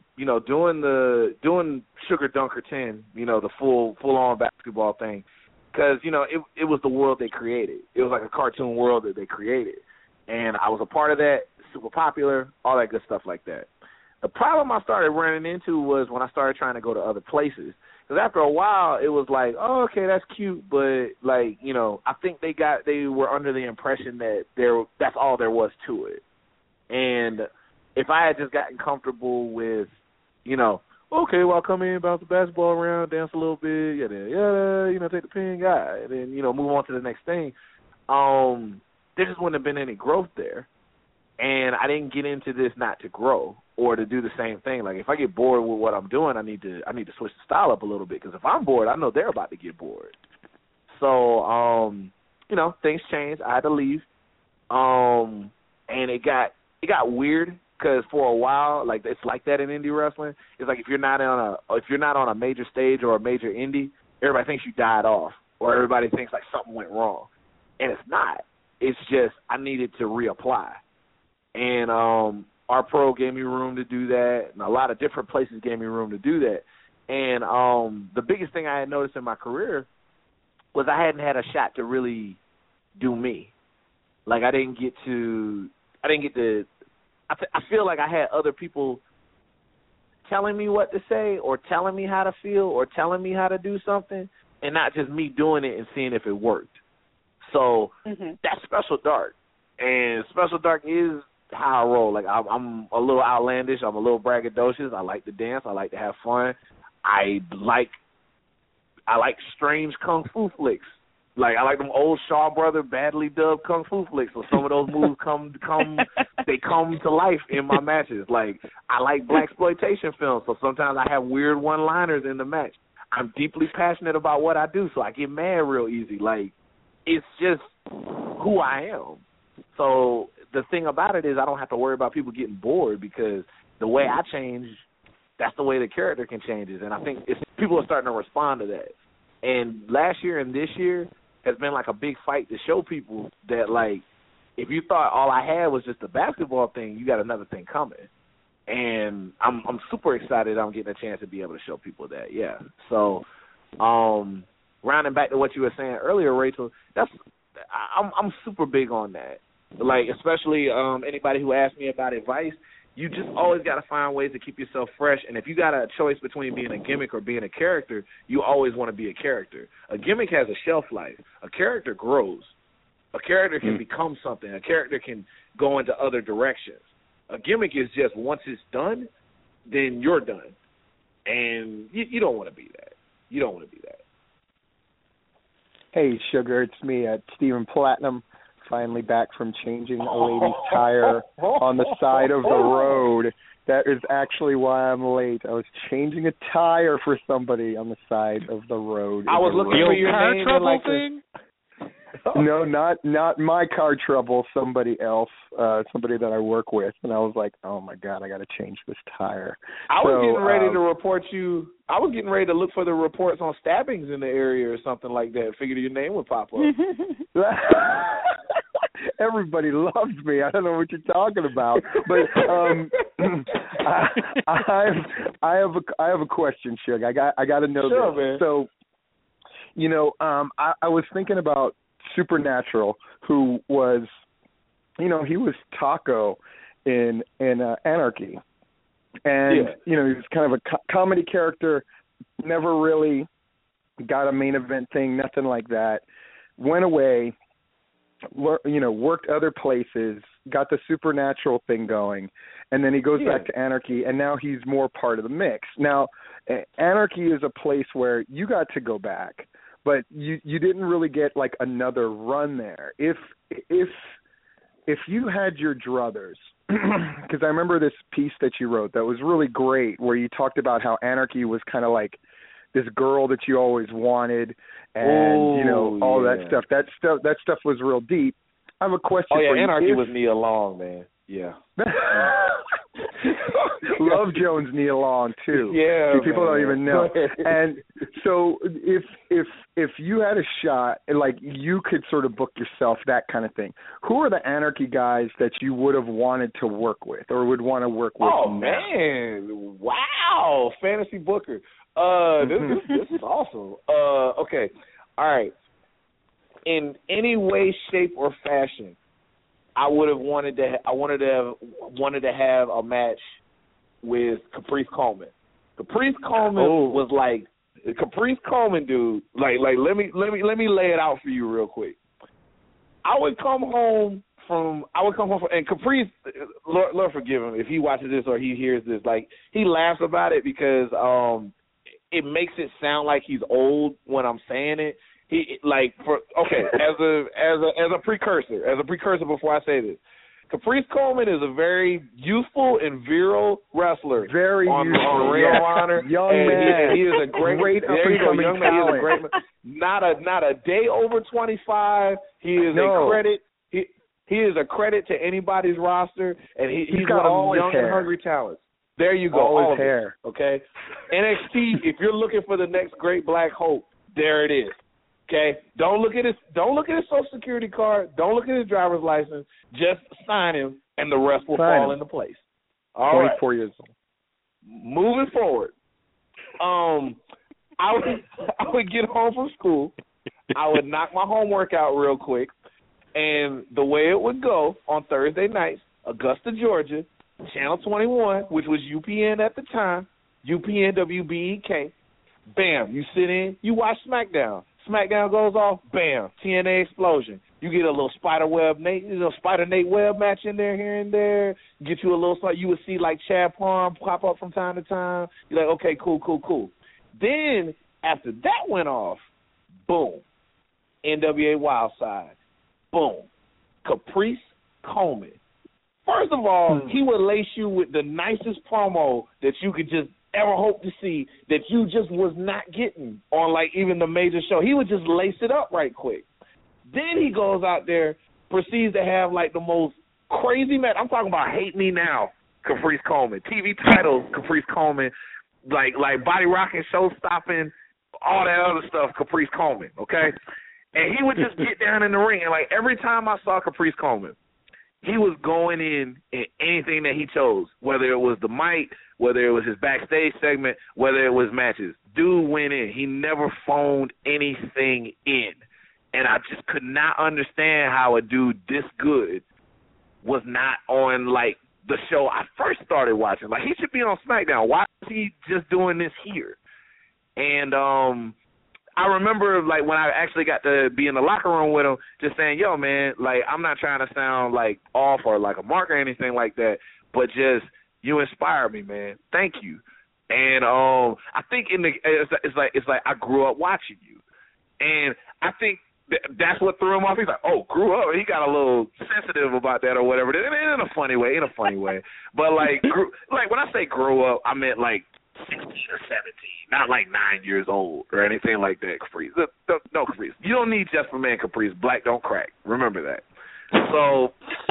doing Sugar Dunkerton, the full on basketball thing. Because, it was the world they created. It was like a cartoon world that they created. And I was a part of that, super popular, all that good stuff like that. The problem I started running into was when I started trying to go to other places. Because after a while, it was like, oh, okay, that's cute, but, like, I think they were under the impression that that's all there was to it. And if I had just gotten comfortable with, okay, well, I'll come in, bounce the basketball around, dance a little bit, take the pin, and then, move on to the next thing. There just wouldn't have been any growth there. And I didn't get into this not to grow or to do the same thing. Like, if I get bored with what I'm doing, I need to switch the style up a little bit, because if I'm bored, I know they're about to get bored. So, things changed. I had to leave. And it got weird, because for a while, like it's like that in indie wrestling. It's like if you're not on a major stage or a major indie, everybody thinks you died off, or everybody thinks like something went wrong, and it's not. It's just I needed to reapply, and our pro gave me room to do that, and a lot of different places gave me room to do that. And the biggest thing I had noticed in my career was I hadn't had a shot to really do me. Like I didn't get to. I feel like I had other people telling me what to say or telling me how to feel or telling me how to do something, and not just me doing it and seeing if it worked. So that's Special Dark, and Special Dark is how I roll. Like I'm a little outlandish. I'm a little braggadocious. I like to dance. I like to have fun. I like strange kung fu flicks. Like I like them old Shaw Brother badly dubbed kung fu flicks. So some of those moves come to life in my matches. Like I like blaxploitation films. So sometimes I have weird one-liners in the match. I'm deeply passionate about what I do, so I get mad real easy. Like it's just who I am. So the thing about it is I don't have to worry about people getting bored because the way I change, that's the way the character can change. And I think people are starting to respond to that. And last year and this year has been like a big fight to show people that, like, if you thought all I had was just the basketball thing, you got another thing coming. And I'm super excited I'm getting a chance to be able to show people that, yeah. So rounding back to what you were saying earlier, Rachel, I'm super big on that. Like, especially anybody who asks me about advice, you just always got to find ways to keep yourself fresh. And if you got a choice between being a gimmick or being a character, you always want to be a character. A gimmick has a shelf life. A character grows. A character can become something. A character can go into other directions. A gimmick is just once it's done, then you're done. And you don't want to be that. You don't want to be that. Hey, Sugar, it's me, Stephen Platinum. Finally back from changing a lady's tire on the side of the road. That is actually why I'm late. I was changing a tire for somebody on the side of the road. I was looking for your car name trouble like thing? No, not my car trouble. Somebody else, somebody that I work with, and I was like, "Oh my God, I got to change this tire." I was getting ready to report you. I was getting ready to look for the reports on stabbings in the area or something like that. Figured your name would pop up. Everybody loves me. I don't know what you're talking about, but I have a question, Shug. I got to know sure, this. Man. So, I was thinking about Supernatural, who was, he was Taco in Anarchy, and he was kind of a comedy character. Never really got a main event thing, nothing like that. Went away. Worked other places, got the Supernatural thing going, and then he goes back to Anarchy, and now he's more part of the mix. Now, Anarchy is a place where you got to go back, but you didn't really get like another run there. If you had your druthers, because I remember this piece that you wrote that was really great, where you talked about how Anarchy was kind of like this girl that you always wanted, and all that stuff. That stuff was real deep. I have a question for you. Anarchy was Nia Long, man. Yeah. Love Jones Nia Long too. Yeah. People don't even know. And so if you had a shot, like you could sort of book yourself, that kind of thing, who are the Anarchy guys that you would have wanted to work with or would want to work with now? Man. Wow. Fantasy Booker. This is awesome. Okay. All right. In any way, shape, or fashion, I would have wanted to have a match with Caprice Coleman. Caprice Coleman was like Caprice Coleman, dude. Like let me lay it out for you real quick. I would come home from and Caprice, Lord forgive him if he watches this or he hears this. Like he laughs about it because it makes it sound like he's old when I'm saying it. As a precursor before I say this, Caprice Coleman is a very youthful and virile wrestler. Very on Ring of Honor. Young man. He is a great up-and-coming talent. He is a great man. Not a day over 25. He is a credit. He is a credit to anybody's roster, and he's got one all of his young hair. and hungry talents. There you go. All his of it, hair. okay? NXT, if you're looking for the next great Black Hope, there it is. Okay? Don't look at his Social Security card. Don't look at his driver's license. Just sign him, and the rest will fall into place. All 24 right. years old. Moving forward, I would get home from school. I would knock my homework out real quick, and the way it would go on Thursday nights, Augusta, Georgia, Channel 21, which was UPN at the time, UPN WBEK. Bam, you sit in, you watch SmackDown. SmackDown goes off, bam, TNA explosion. You get a little Spider Nate Webb match in there here and there. Get you a little something. You would see like Chad Palm pop up from time to time. You're like, okay, cool. Then after that went off, boom, NWA Wildside, boom, Caprice Coleman. First of all, he would lace you with the nicest promo that you could just ever hope to see that you just was not getting on like even the major show. He would just lace it up right quick. Then he goes out there, proceeds to have like the most crazy match. I'm talking about Hate Me Now, Caprice Coleman. TV titles, Caprice Coleman. Like body rocking, show stopping, all that other stuff, Caprice Coleman, okay? And he would just get down in the ring, and like every time I saw Caprice Coleman, he was going in anything that he chose, whether it was the mic, whether it was his backstage segment, whether it was matches. Dude went in. He never phoned anything in. And I just could not understand how a dude this good was not on, like, the show I first started watching. Like, he should be on SmackDown. Why is he just doing this here? And I remember, like, when I actually got to be in the locker room with him, just saying, yo, man, like, I'm not trying to sound, like, off or like a mark or anything like that, but just, you inspire me, man. Thank you. And I think it's like I grew up watching you. And I think that's what threw him off. He's like, oh, grew up. He got a little sensitive about that or whatever. In a funny way. But, like, when I say grew up, I meant, like, 16 or 17, not like 9 years old or anything like that, Caprice. No, Caprice. You don't need just for man Caprice. Black don't crack. Remember that. So,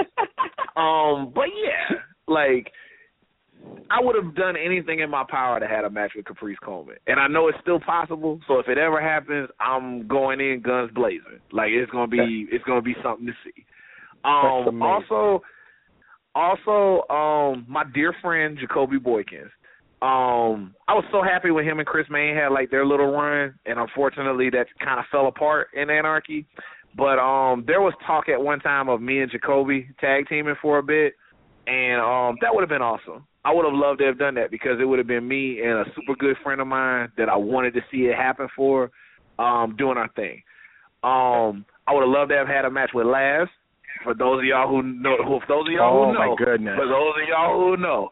but yeah, like, I would have done anything in my power to have a match with Caprice Coleman. And I know it's still possible, so if it ever happens, I'm going in guns blazing. Like, it's gonna be something to see. Also, my dear friend Jacoby Boykins. I was so happy when him and Chris Mayne had like their little run, and unfortunately that kind of fell apart in Anarchy. But there was talk at one time of me and Jacoby tag teaming for a bit, and that would have been awesome. I would have loved to have done that because it would have been me and a super good friend of mine that I wanted to see it happen for, doing our thing. I would have loved to have had a match with Laz. For those of y'all who know, my goodness. For those of y'all who know.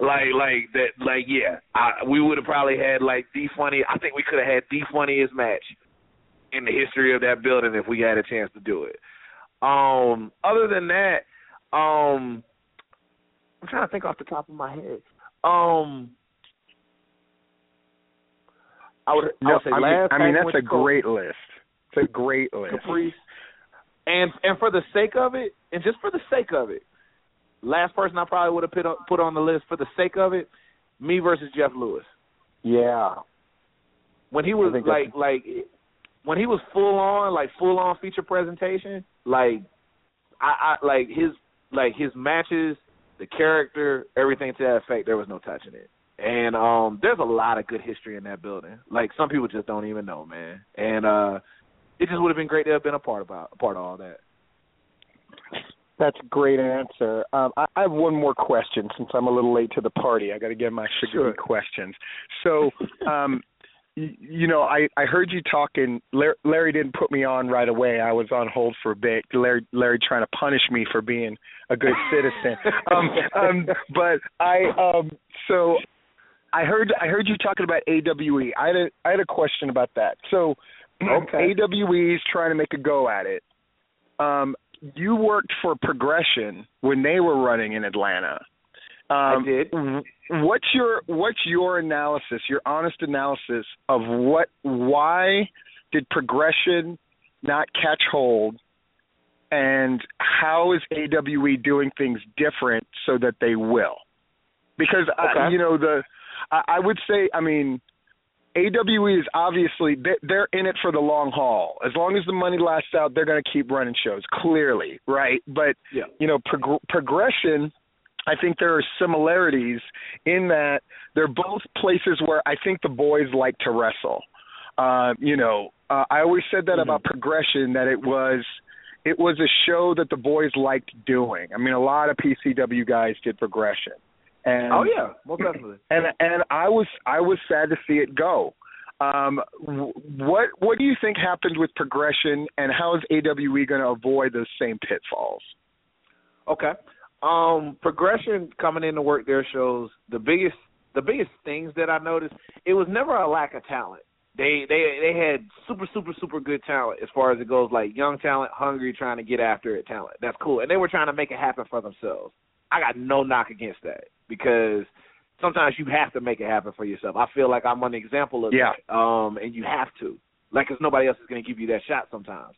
We would have probably had like the funny. I think we could have had the funniest match in the history of that building if we had a chance to do it. Other than that, I'm trying to think off the top of my head. I would say Laz. I mean that's a great list. It's a great list. Caprice, and for the sake of it, and just for the sake of it. Last person I probably would have put on the list for the sake of it, me versus Jeff Lewis. Yeah. When he was when he was full on feature presentation, I his matches, the character, everything to that effect, there was no touching it. And there's a lot of good history in that building. Like some people just don't even know, man. And it just would have been great to have been a part of all that. That's a great answer. I have one more question since I'm a little late to the party. I got to get my sugary questions. So, I heard you talking. Larry didn't put me on right away. I was on hold for a bit. Larry trying to punish me for being a good citizen. But so I heard you talking about AWE. I had a question about that. So, AWE is trying to make a go at it. You worked for Progression when they were running in Atlanta. I did. What's your analysis, your honest analysis of why did Progression not catch hold and how is AWE doing things different so that they will? Because I would say, I mean, AWE is obviously they're in it for the long haul. As long as the money lasts out, they're going to keep running shows. Clearly, right? But Progression, I think there are similarities in that they're both places where I think the boys like to wrestle. I always said that about Progression, that it was a show that the boys liked doing. I mean, a lot of PCW guys did Progression. And, most definitely. And I was sad to see it go. What do you think happened with Progression, and how is AWE going to avoid those same pitfalls? Okay. Progression coming in to work their shows, the biggest things that I noticed, it was never a lack of talent. They had super good talent as far as it goes, like young talent, hungry, trying to get after it talent. That's cool. And they were trying to make it happen for themselves. I got no knock against that, because sometimes you have to make it happen for yourself. I feel like I'm an example of that. And you have to. Like, because nobody else is going to give you that shot sometimes.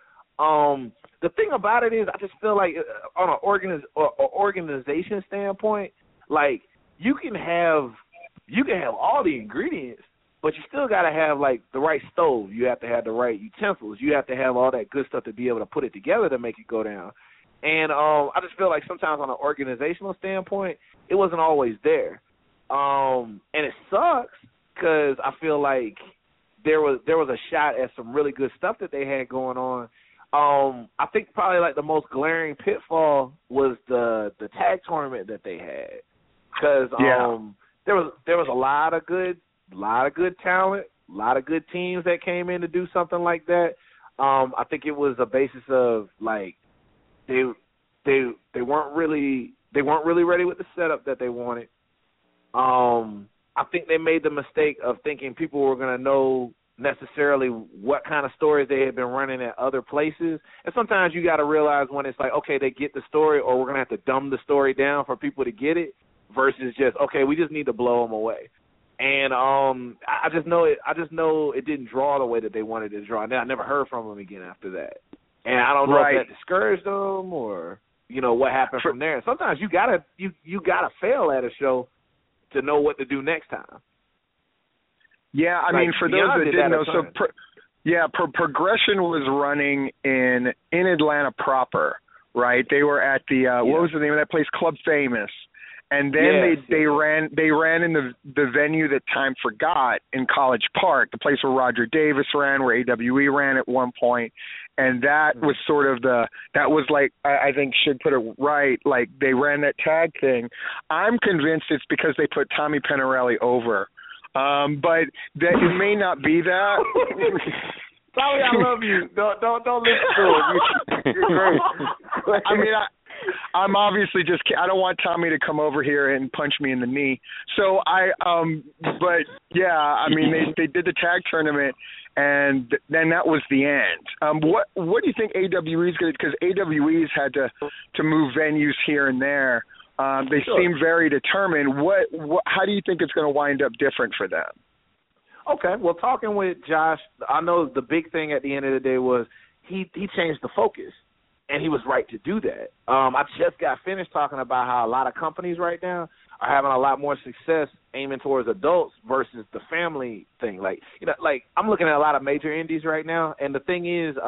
The thing about it is, I just feel like on an organization standpoint, like, you can have all the ingredients, but you still got to have, like, the right stove. You have to have the right utensils. You have to have all that good stuff to be able to put it together to make it go down. And I just feel like sometimes on an organizational standpoint, it wasn't always there. And it sucks, because I feel like there was a shot at some really good stuff that they had going on. I think probably like the most glaring pitfall was the tag tournament that they had, because there was a lot of good talent, a lot of good teams that came in to do something like that. I think it was a basis of, like, they weren't really ready with the setup that they wanted. I think they made the mistake of thinking people were going to know necessarily what kind of stories they had been running at other places. And sometimes you got to realize when it's like, okay, they get the story, or we're going to have to dumb the story down for people to get it, versus just, okay, we just need to blow them away. And I just know it didn't draw the way that they wanted it to draw. And I never heard from them again after that. And I don't know if that discouraged them, or what happened from there. Sometimes you gotta fail at a show to know what to do next time. Yeah, I mean, for those that didn't know, Progression was running in Atlanta proper, right? They were at the what was the name of that place? Club Famous. And then they ran in the venue that time forgot in College Park, the place where Roger Davis ran, where AWE ran at one point. And that was sort of that was like, I think Shig put it right, like they ran that tag thing. I'm convinced it's because they put Tommy Pennarelli over. But that it may not be that. Tommy, I love you. Don't listen to him. You're great. I mean, I'm obviously just, I don't want Tommy to come over here and punch me in the knee. So but yeah, I mean, they did the tag tournament, and then that was the end. What do you think AWE is going to, because AWE's had to move venues here and there. They seem very determined. How do you think it's going to wind up different for them? Okay, well, talking with Josh, I know the big thing at the end of the day was he changed the focus, and he was right to do that. I just got finished talking about how a lot of companies right now are having a lot more success aiming towards adults versus the family thing. Like, I'm looking at a lot of major indies right now, and the thing is,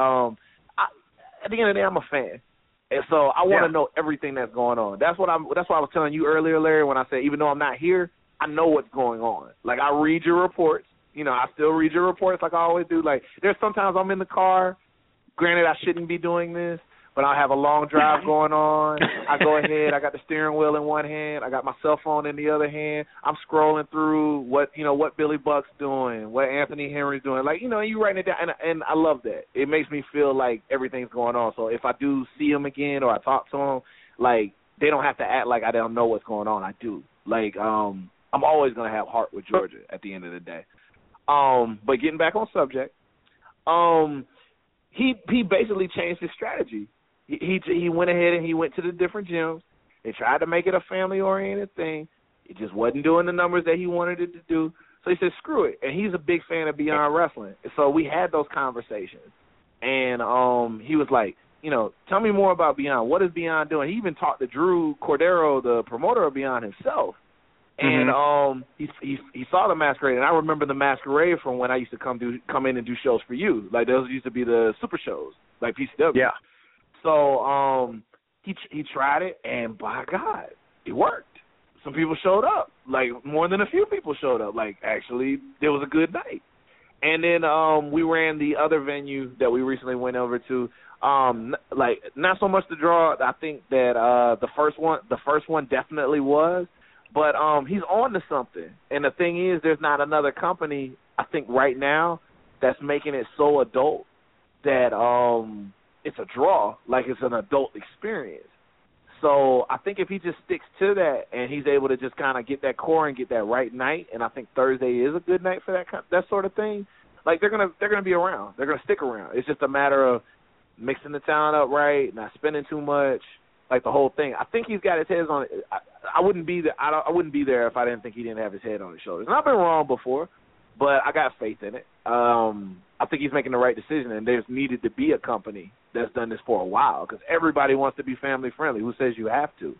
at the end of the day, I'm a fan. And so I want to know everything that's going on. That's why I was telling you earlier, Larry, when I said even though I'm not here, I know what's going on. Like, I read your reports. I still read your reports like I always do. Like, there's sometimes I'm in the car. Granted, I shouldn't be doing this, but I have a long drive going on. I go ahead. I got the steering wheel in one hand. I got my cell phone in the other hand. I'm scrolling through what Billy Buck's doing, what Anthony Henry's doing. Like, you writing it down, and I love that. It makes me feel like everything's going on. So if I do see him again or I talk to him, like, they don't have to act like I don't know what's going on. I do. Like, I'm always going to have heart with Georgia at the end of the day. But getting back on subject, he basically changed his strategy. He went ahead and he went to the different gyms. They tried to make it a family-oriented thing. It just wasn't doing the numbers that he wanted it to do. So he said, screw it. And he's a big fan of Beyond Wrestling. So we had those conversations. And he was like, tell me more about Beyond. What is Beyond doing? He even talked to Drew Cordero, the promoter of Beyond himself. And he saw the Masquerade, and I remember the Masquerade from when I used to come in and do shows for you. Like those used to be the super shows, like PCW. Yeah. So he tried it, and by God, it worked. Some people showed up, like more than a few people showed up. Like actually, it was a good night. And then we ran the other venue that we recently went over to. Like not so much the draw. I think that the first one definitely was. But he's on to something. And the thing is, there's not another company, I think, right now that's making it so adult that it's a draw, like it's an adult experience. So I think if he just sticks to that and he's able to just kind of get that core and get that right night, and I think Thursday is a good night for that sort of thing, like they're gonna be around. They're gonna stick around. It's just a matter of mixing the talent up right, not spending too much. Like the whole thing, I think he's got his head on it. I wouldn't be there. I wouldn't be there if I didn't think he didn't have his head on his shoulders. And I've been wrong before, but I got faith in it. I think he's making the right decision, and there's needed to be a company that's done this for a while because everybody wants to be family friendly. Who says you have to?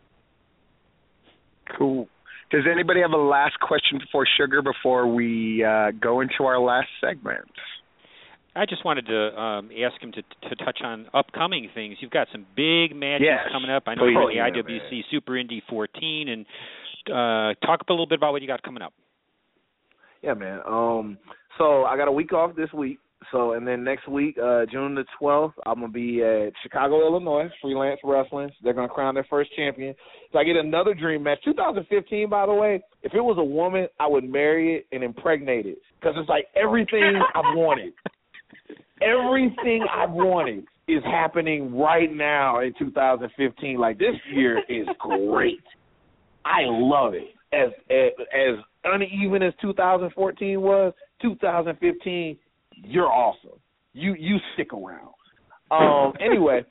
Cool. Does anybody have a last question for Sugar before we go into our last segment? I just wanted to ask him to touch on upcoming things. You've got some big matches coming up. I know you're in the IWC Super Indy 14, and talk a little bit about what you got coming up. Yeah, man. So I got a week off this week. So and then next week, June the 12th, I'm gonna be at Chicago, Illinois, Freelance Wrestling. They're gonna crown their first champion. So I get another dream match. 2015, by the way. If it was a woman, I would marry it and impregnate it because it's like everything I've wanted. Everything I've wanted is happening right now in 2015. Like, this year is great. I love it. As uneven as 2014 was, 2015, you're awesome. You stick around. Anyway,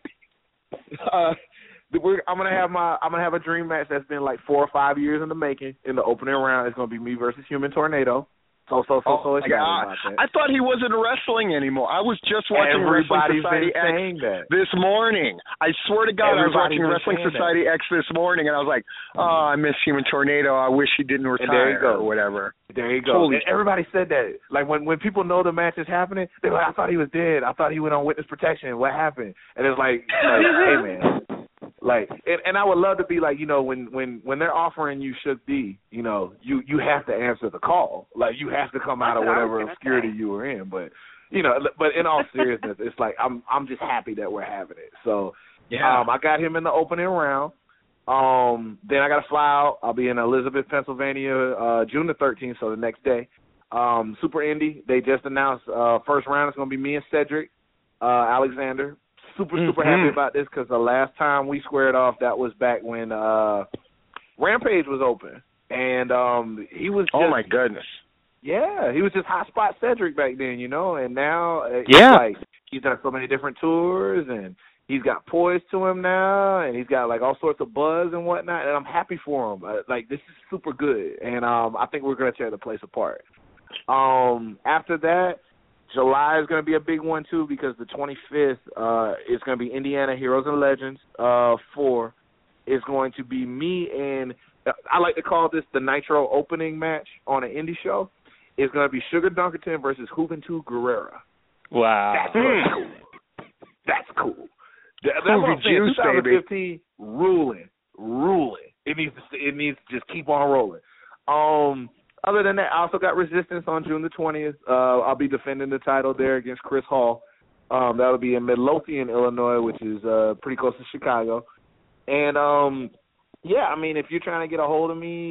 I'm gonna have a dream match that's been like 4 or 5 years in the making. In the opening round, it's gonna be me versus Human Tornado. So excited about that. I thought he wasn't wrestling anymore. I was just watching Wrestling Society X this morning. I swear to God, I was watching Wrestling Society X this morning, and I was like, oh, I miss Human Tornado. I wish he didn't retire or whatever. There you go. And everybody said that. Like, when people know the match is happening, they're like, I thought he was dead. I thought he went on witness protection. What happened? And it's like hey, man. Like, and I would love to be like, when they're offering you Shook D, you have to answer the call. Like, you have to come out of whatever obscurity you were in. But, but in all seriousness, it's like I'm just happy that we're having it. So, I got him in the opening round. Then I got to fly out. I'll be in Elizabeth, Pennsylvania, June the 13th, so the next day. Super Indy, they just announced first round is going to be me and Cedric Alexander. Super happy about this because the last time we squared off, that was back when Rampage was open. And he was just, oh, my goodness. Yeah, he was just Hotspot Cedric back then, and now like he's done so many different tours, and he's got poise to him now, and he's got, like, all sorts of buzz and whatnot, and I'm happy for him. Like, this is super good, and I think we're going to tear the place apart. After that, July is going to be a big one, too, because the 25th is going to be Indiana Heroes and Legends 4. It's going to be me and I like to call this the Nitro opening match on an indie show. It's going to be Sugar Dunkerton versus Juventud Guerrera. Wow. That's cool. That's cool. That's what I'm saying. 2015, ruling. It needs to just keep on rolling. Other than that, I also got Resistance on June the 20th. I'll be defending the title there against Chris Hall. That'll be in Midlothian, Illinois, which is pretty close to Chicago. And, if you're trying to get a hold of me,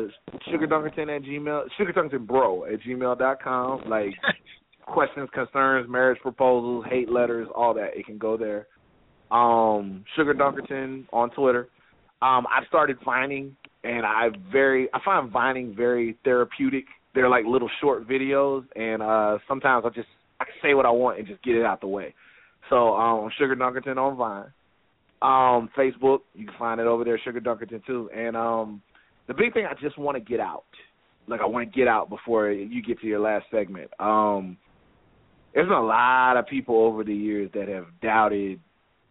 SugarDunkerton@gmail.com. Like, questions, concerns, marriage proposals, hate letters, all that. It can go there. Sugar Dunkerton on Twitter. I've started Vining. And I find Vining very therapeutic. They're like little short videos, and sometimes I can say what I want and just get it out the way. So Sugar Dunkerton on Vine. Facebook, you can find it over there, Sugar Dunkerton too. And the big thing I just want to get out, like I want to get out before you get to your last segment. There's been a lot of people over the years that have doubted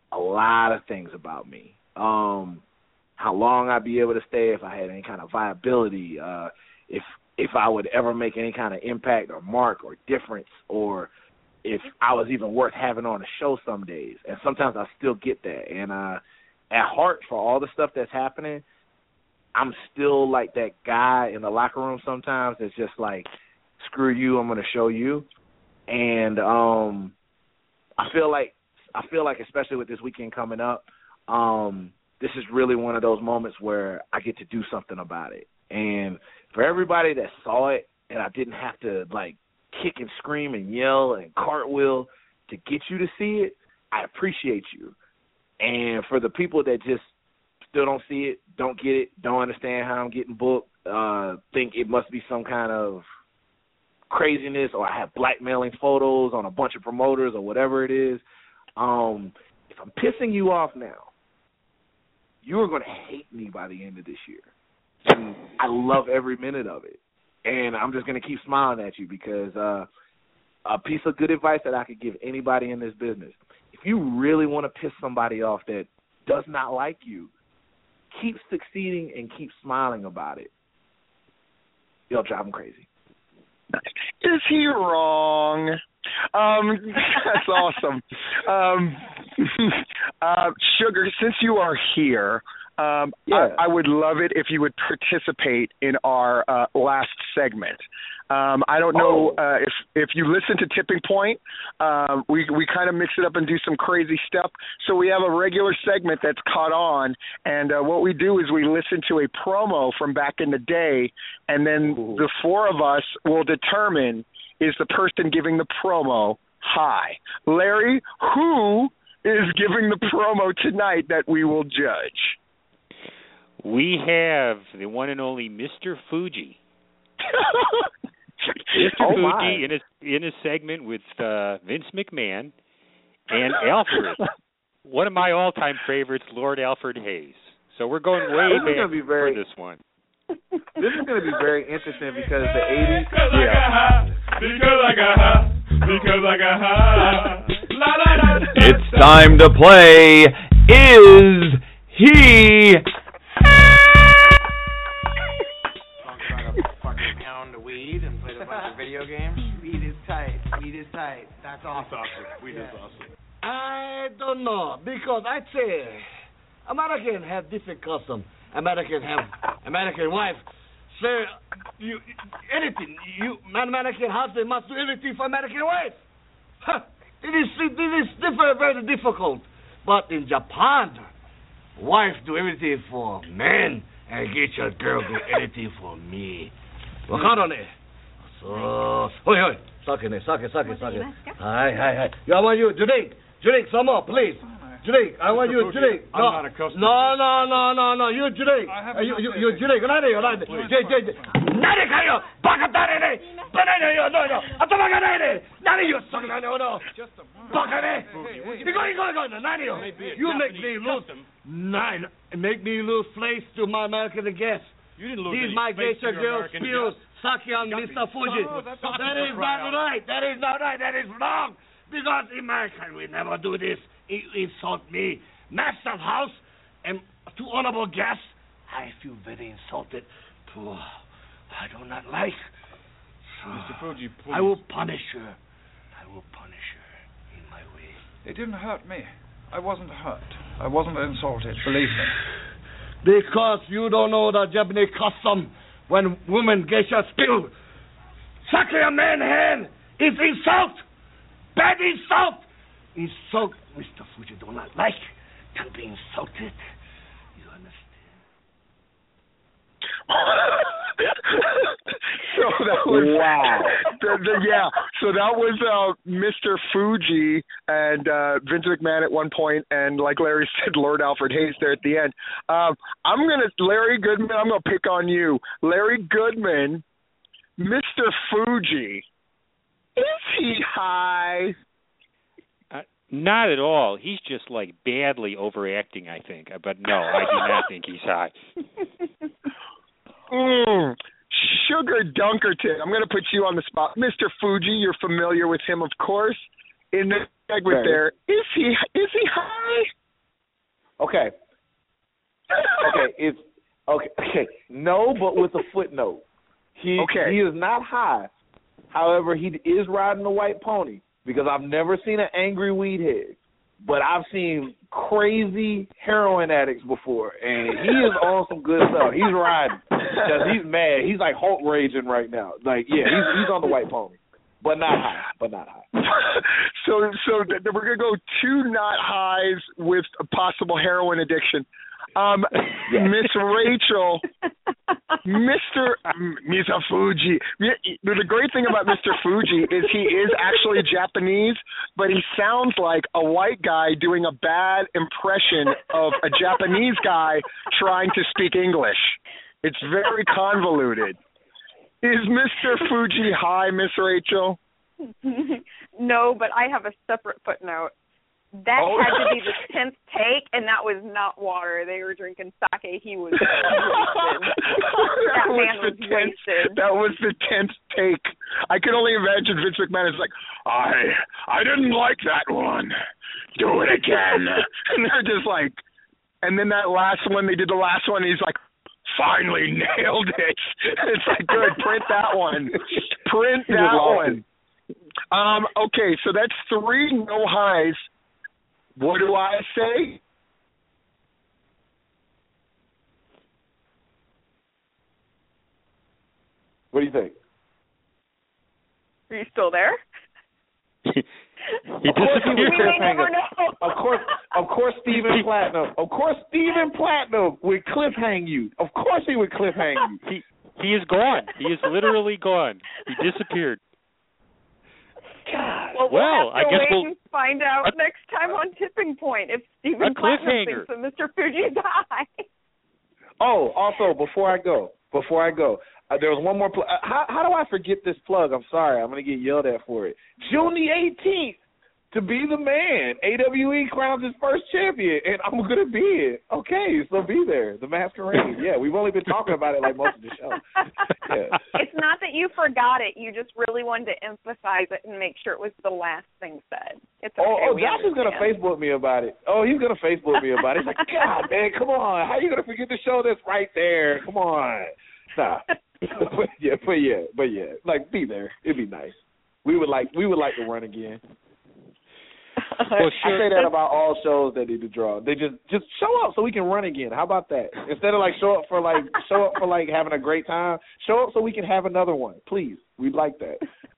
a lot of things about me. How long I'd be able to stay, if I had any kind of viability, if I would ever make any kind of impact or mark or difference, or if I was even worth having on a show some days. And sometimes I still get that. And at heart, for all the stuff that's happening, I'm still like that guy in the locker room sometimes that's just like, screw you, I'm going to show you. And I feel like, especially with this weekend coming up, this is really one of those moments where I get to do something about it. And for everybody that saw it and I didn't have to, like, kick and scream and yell and cartwheel to get you to see it, I appreciate you. And for the people that just still don't see it, don't get it, don't understand how I'm getting booked, think it must be some kind of craziness or I have blackmailing photos on a bunch of promoters or whatever it is, if I'm pissing you off now, you are going to hate me by the end of this year. And I love every minute of it. And I'm just going to keep smiling at you because a piece of good advice that I could give anybody in this business, if you really want to piss somebody off that does not like you, keep succeeding and keep smiling about it. You'll drive them crazy. Is he wrong? That's awesome. Sugar, since you are here, I would love it if you would participate in our last segment. I don't know if you listen to Tipping Point. We kind of mix it up and do some crazy stuff. So we have a regular segment that's caught on, and what we do is we listen to a promo from back in the day, and then the four of us will determine, is the person giving the promo high? Larry, who is giving the promo tonight that we will judge? We have the one and only Mr. Fuji. Mr. Fuji in a segment with Vince McMahon and Alfred, one of my all-time favorites, Lord Alfred Hayes. So we're going way back for this one. This is going to be very interesting because the 80s... Because I got high. La, la, la. It's time to play Is He... Weed and played a bunch of video games. Weed is tight. That's awesome. Weed is awesome. I don't know, because I'd say American have different custom. American wife. Say anything. American husband must do everything for American wife. This is different, very difficult. But in Japan, wife do everything for men, and get your girl do anything for me. わからねえ。そう。おいおい。酒ね、酒。はい。I want you to drink some more, please. Drink. I want you to drink. I'm not accustomed. No. You drink. You drink. 何よ。何かよ。バカだね。バカねよ。頭がないね。何よ。そんなの。バカね。行こう。何よ。You make me lose place to my American guests. You didn't lose These my geisha girls spill sake on Mr. Fuji. That is not right. That is wrong. Because American will never do this. Insult me. Master of house and two honorable guests. I feel very insulted. I do not like. Mr. Fuji, please. I will punish her. In my way. It didn't hurt me. I wasn't hurt. I wasn't insulted. Believe me. Because you don't know the Japanese custom. When women geisha spill sake a man's hand is insult. Bad insult. Insult Mr. Fuji do not like to be insulted. You understand? So that was So that was Mr. Fuji and Vince McMahon at one point, and like Larry said, Lord Alfred Hayes there at the end. Larry Goodman, I'm gonna pick on you. Larry Goodman, Mr. Fuji, is he high? Not at all. He's just like badly overacting, I think. But no, I do not think he's high. Sugar Dunkerton, I'm going to put you on the spot. Mr. Fuji, you're familiar with him, of course. In the segment there, is he high? Okay. It's okay. No, but with a footnote. He is not high. However, he is riding a white pony because I've never seen an angry weed head, but I've seen crazy heroin addicts before, and he is on some good stuff. He's riding because he's mad. He's like Hulk raging right now. Like, yeah, he's on the white pony, but not high. So we're gonna go 2 not highs with a possible heroin addiction. Miss Rachel, Mr. Fuji. The great thing about Mr. Fuji is he is actually Japanese, but he sounds like a white guy doing a bad impression of a Japanese guy trying to speak English. It's very convoluted. Is Mr. Fuji high, Miss Rachel? No, but I have a separate footnote. That had to be the 10th take, and that was not water. They were drinking sake. He was wasted. That man was wasted. That was the 10th take. I can only imagine Vince McMahon is like, I didn't like that one. Do it again. And they're just like, and then that last one, they did the last one, and he's like, finally nailed it. It's like, good, print that one. Print that one. Okay, so that's 3 no highs. What do I say? What do you think? Are you still there? He disappeared. Of course, Stephen Platinum. Of course, Stephen Platinum would cliffhang you. Of course, he would cliffhang you. He is gone. He is literally gone. He disappeared. God. Well, I guess we'll find out next time on Tipping Point if Stephen Platinum thinks that Mr. Fuji's high. Oh, also, before I go, there was one more plug. How do I forget this plug? I'm sorry. I'm going to get yelled at for it. June the 18th, to be the man. AWE crowns his first champion, and I'm going to be it. Okay, so be there. The Masquerade. Yeah, we've only been talking about it like most of the show. Yeah. It's not that you forgot it. You just really wanted to emphasize it and make sure it was the last thing said. It's okay. Josh is going to Facebook me about it. Oh, he's going to Facebook me about it. He's like, God, man, come on. How are you going to forget the show that's right there? Come on. Nah. but yeah. Like, be there. It'd be nice. We would like to run again. Well, sure. I say that about all shows that need to draw. They just show up so we can run again. How about that? Instead of show up for having a great time, show up so we can have another one. Please. We'd like that.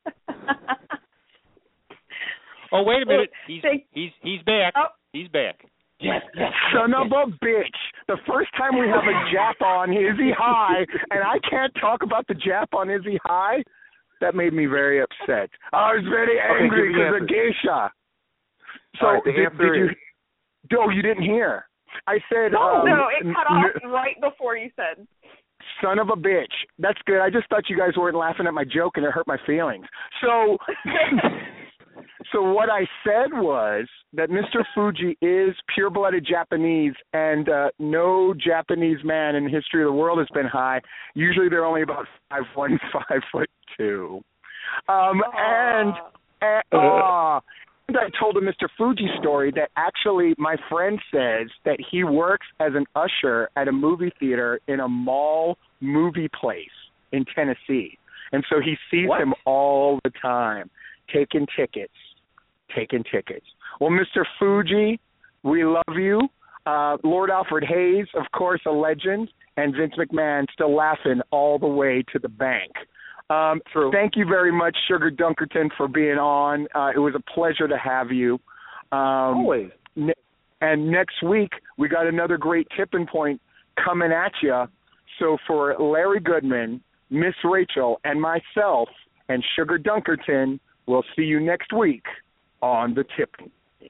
Oh, wait a minute. He's back. Oh. He's back. Yes. Son of a bitch. The first time we have a Jap on Izzy High, and I can't talk about the Jap on Izzy High, that made me very upset. I was very angry because of geisha. So did you? Oh, you didn't hear. I said. No, it cut off right before you said. Son of a bitch. That's good. I just thought you guys weren't laughing at my joke, and it hurt my feelings. So. So what I said was that Mr. Fuji is pure-blooded Japanese, and no Japanese man in the history of the world has been high. Usually they're only about 5'1", 5'2". And I told a Mr. Fuji story that actually my friend says that he works as an usher at a movie theater in a mall movie place in Tennessee. And so he sees him all the time, taking tickets. Well, Mr. Fuji, we love you. Lord Alfred Hayes, of course, a legend, and Vince McMahon still laughing all the way to the bank. Thank you very much, Sugar Dunkerton, for being on. It was a pleasure to have you. Always. And next week, we got another great tipping point coming at you. So for Larry Goodman, Miss Rachel, and myself, and Sugar Dunkerton, we'll see you next week on the tipping.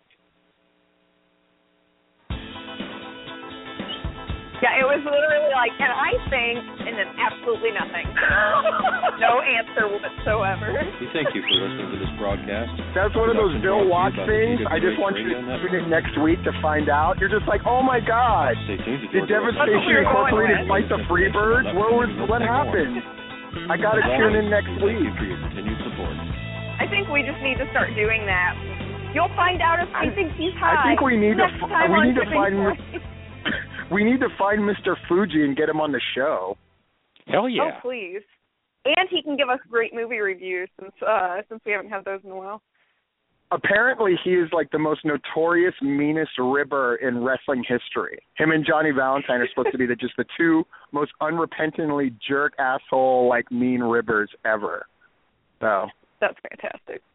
Yeah, it was literally like, and I think, and then absolutely nothing. No answer whatsoever. We thank you for listening to this broadcast. That's one of those Bill Watts things. I just want you to tune in next week to find out. You're just like, oh my God. Stay tuned. Did Devastation Incorporated fight the Freebirds? What happened? I got to tune in next week. For your continued support. I think we just need to start doing that. You'll find out if he thinks he's high. I think we need to find. We need to find Mr. Fuji and get him on the show. Hell yeah. Oh, please. And he can give us great movie reviews since we haven't had those in a while. Apparently, he is like the most notorious, meanest ribber in wrestling history. Him and Johnny Valentine are supposed to be just the two most unrepentantly jerk asshole, like mean ribbers ever. So that's fantastic.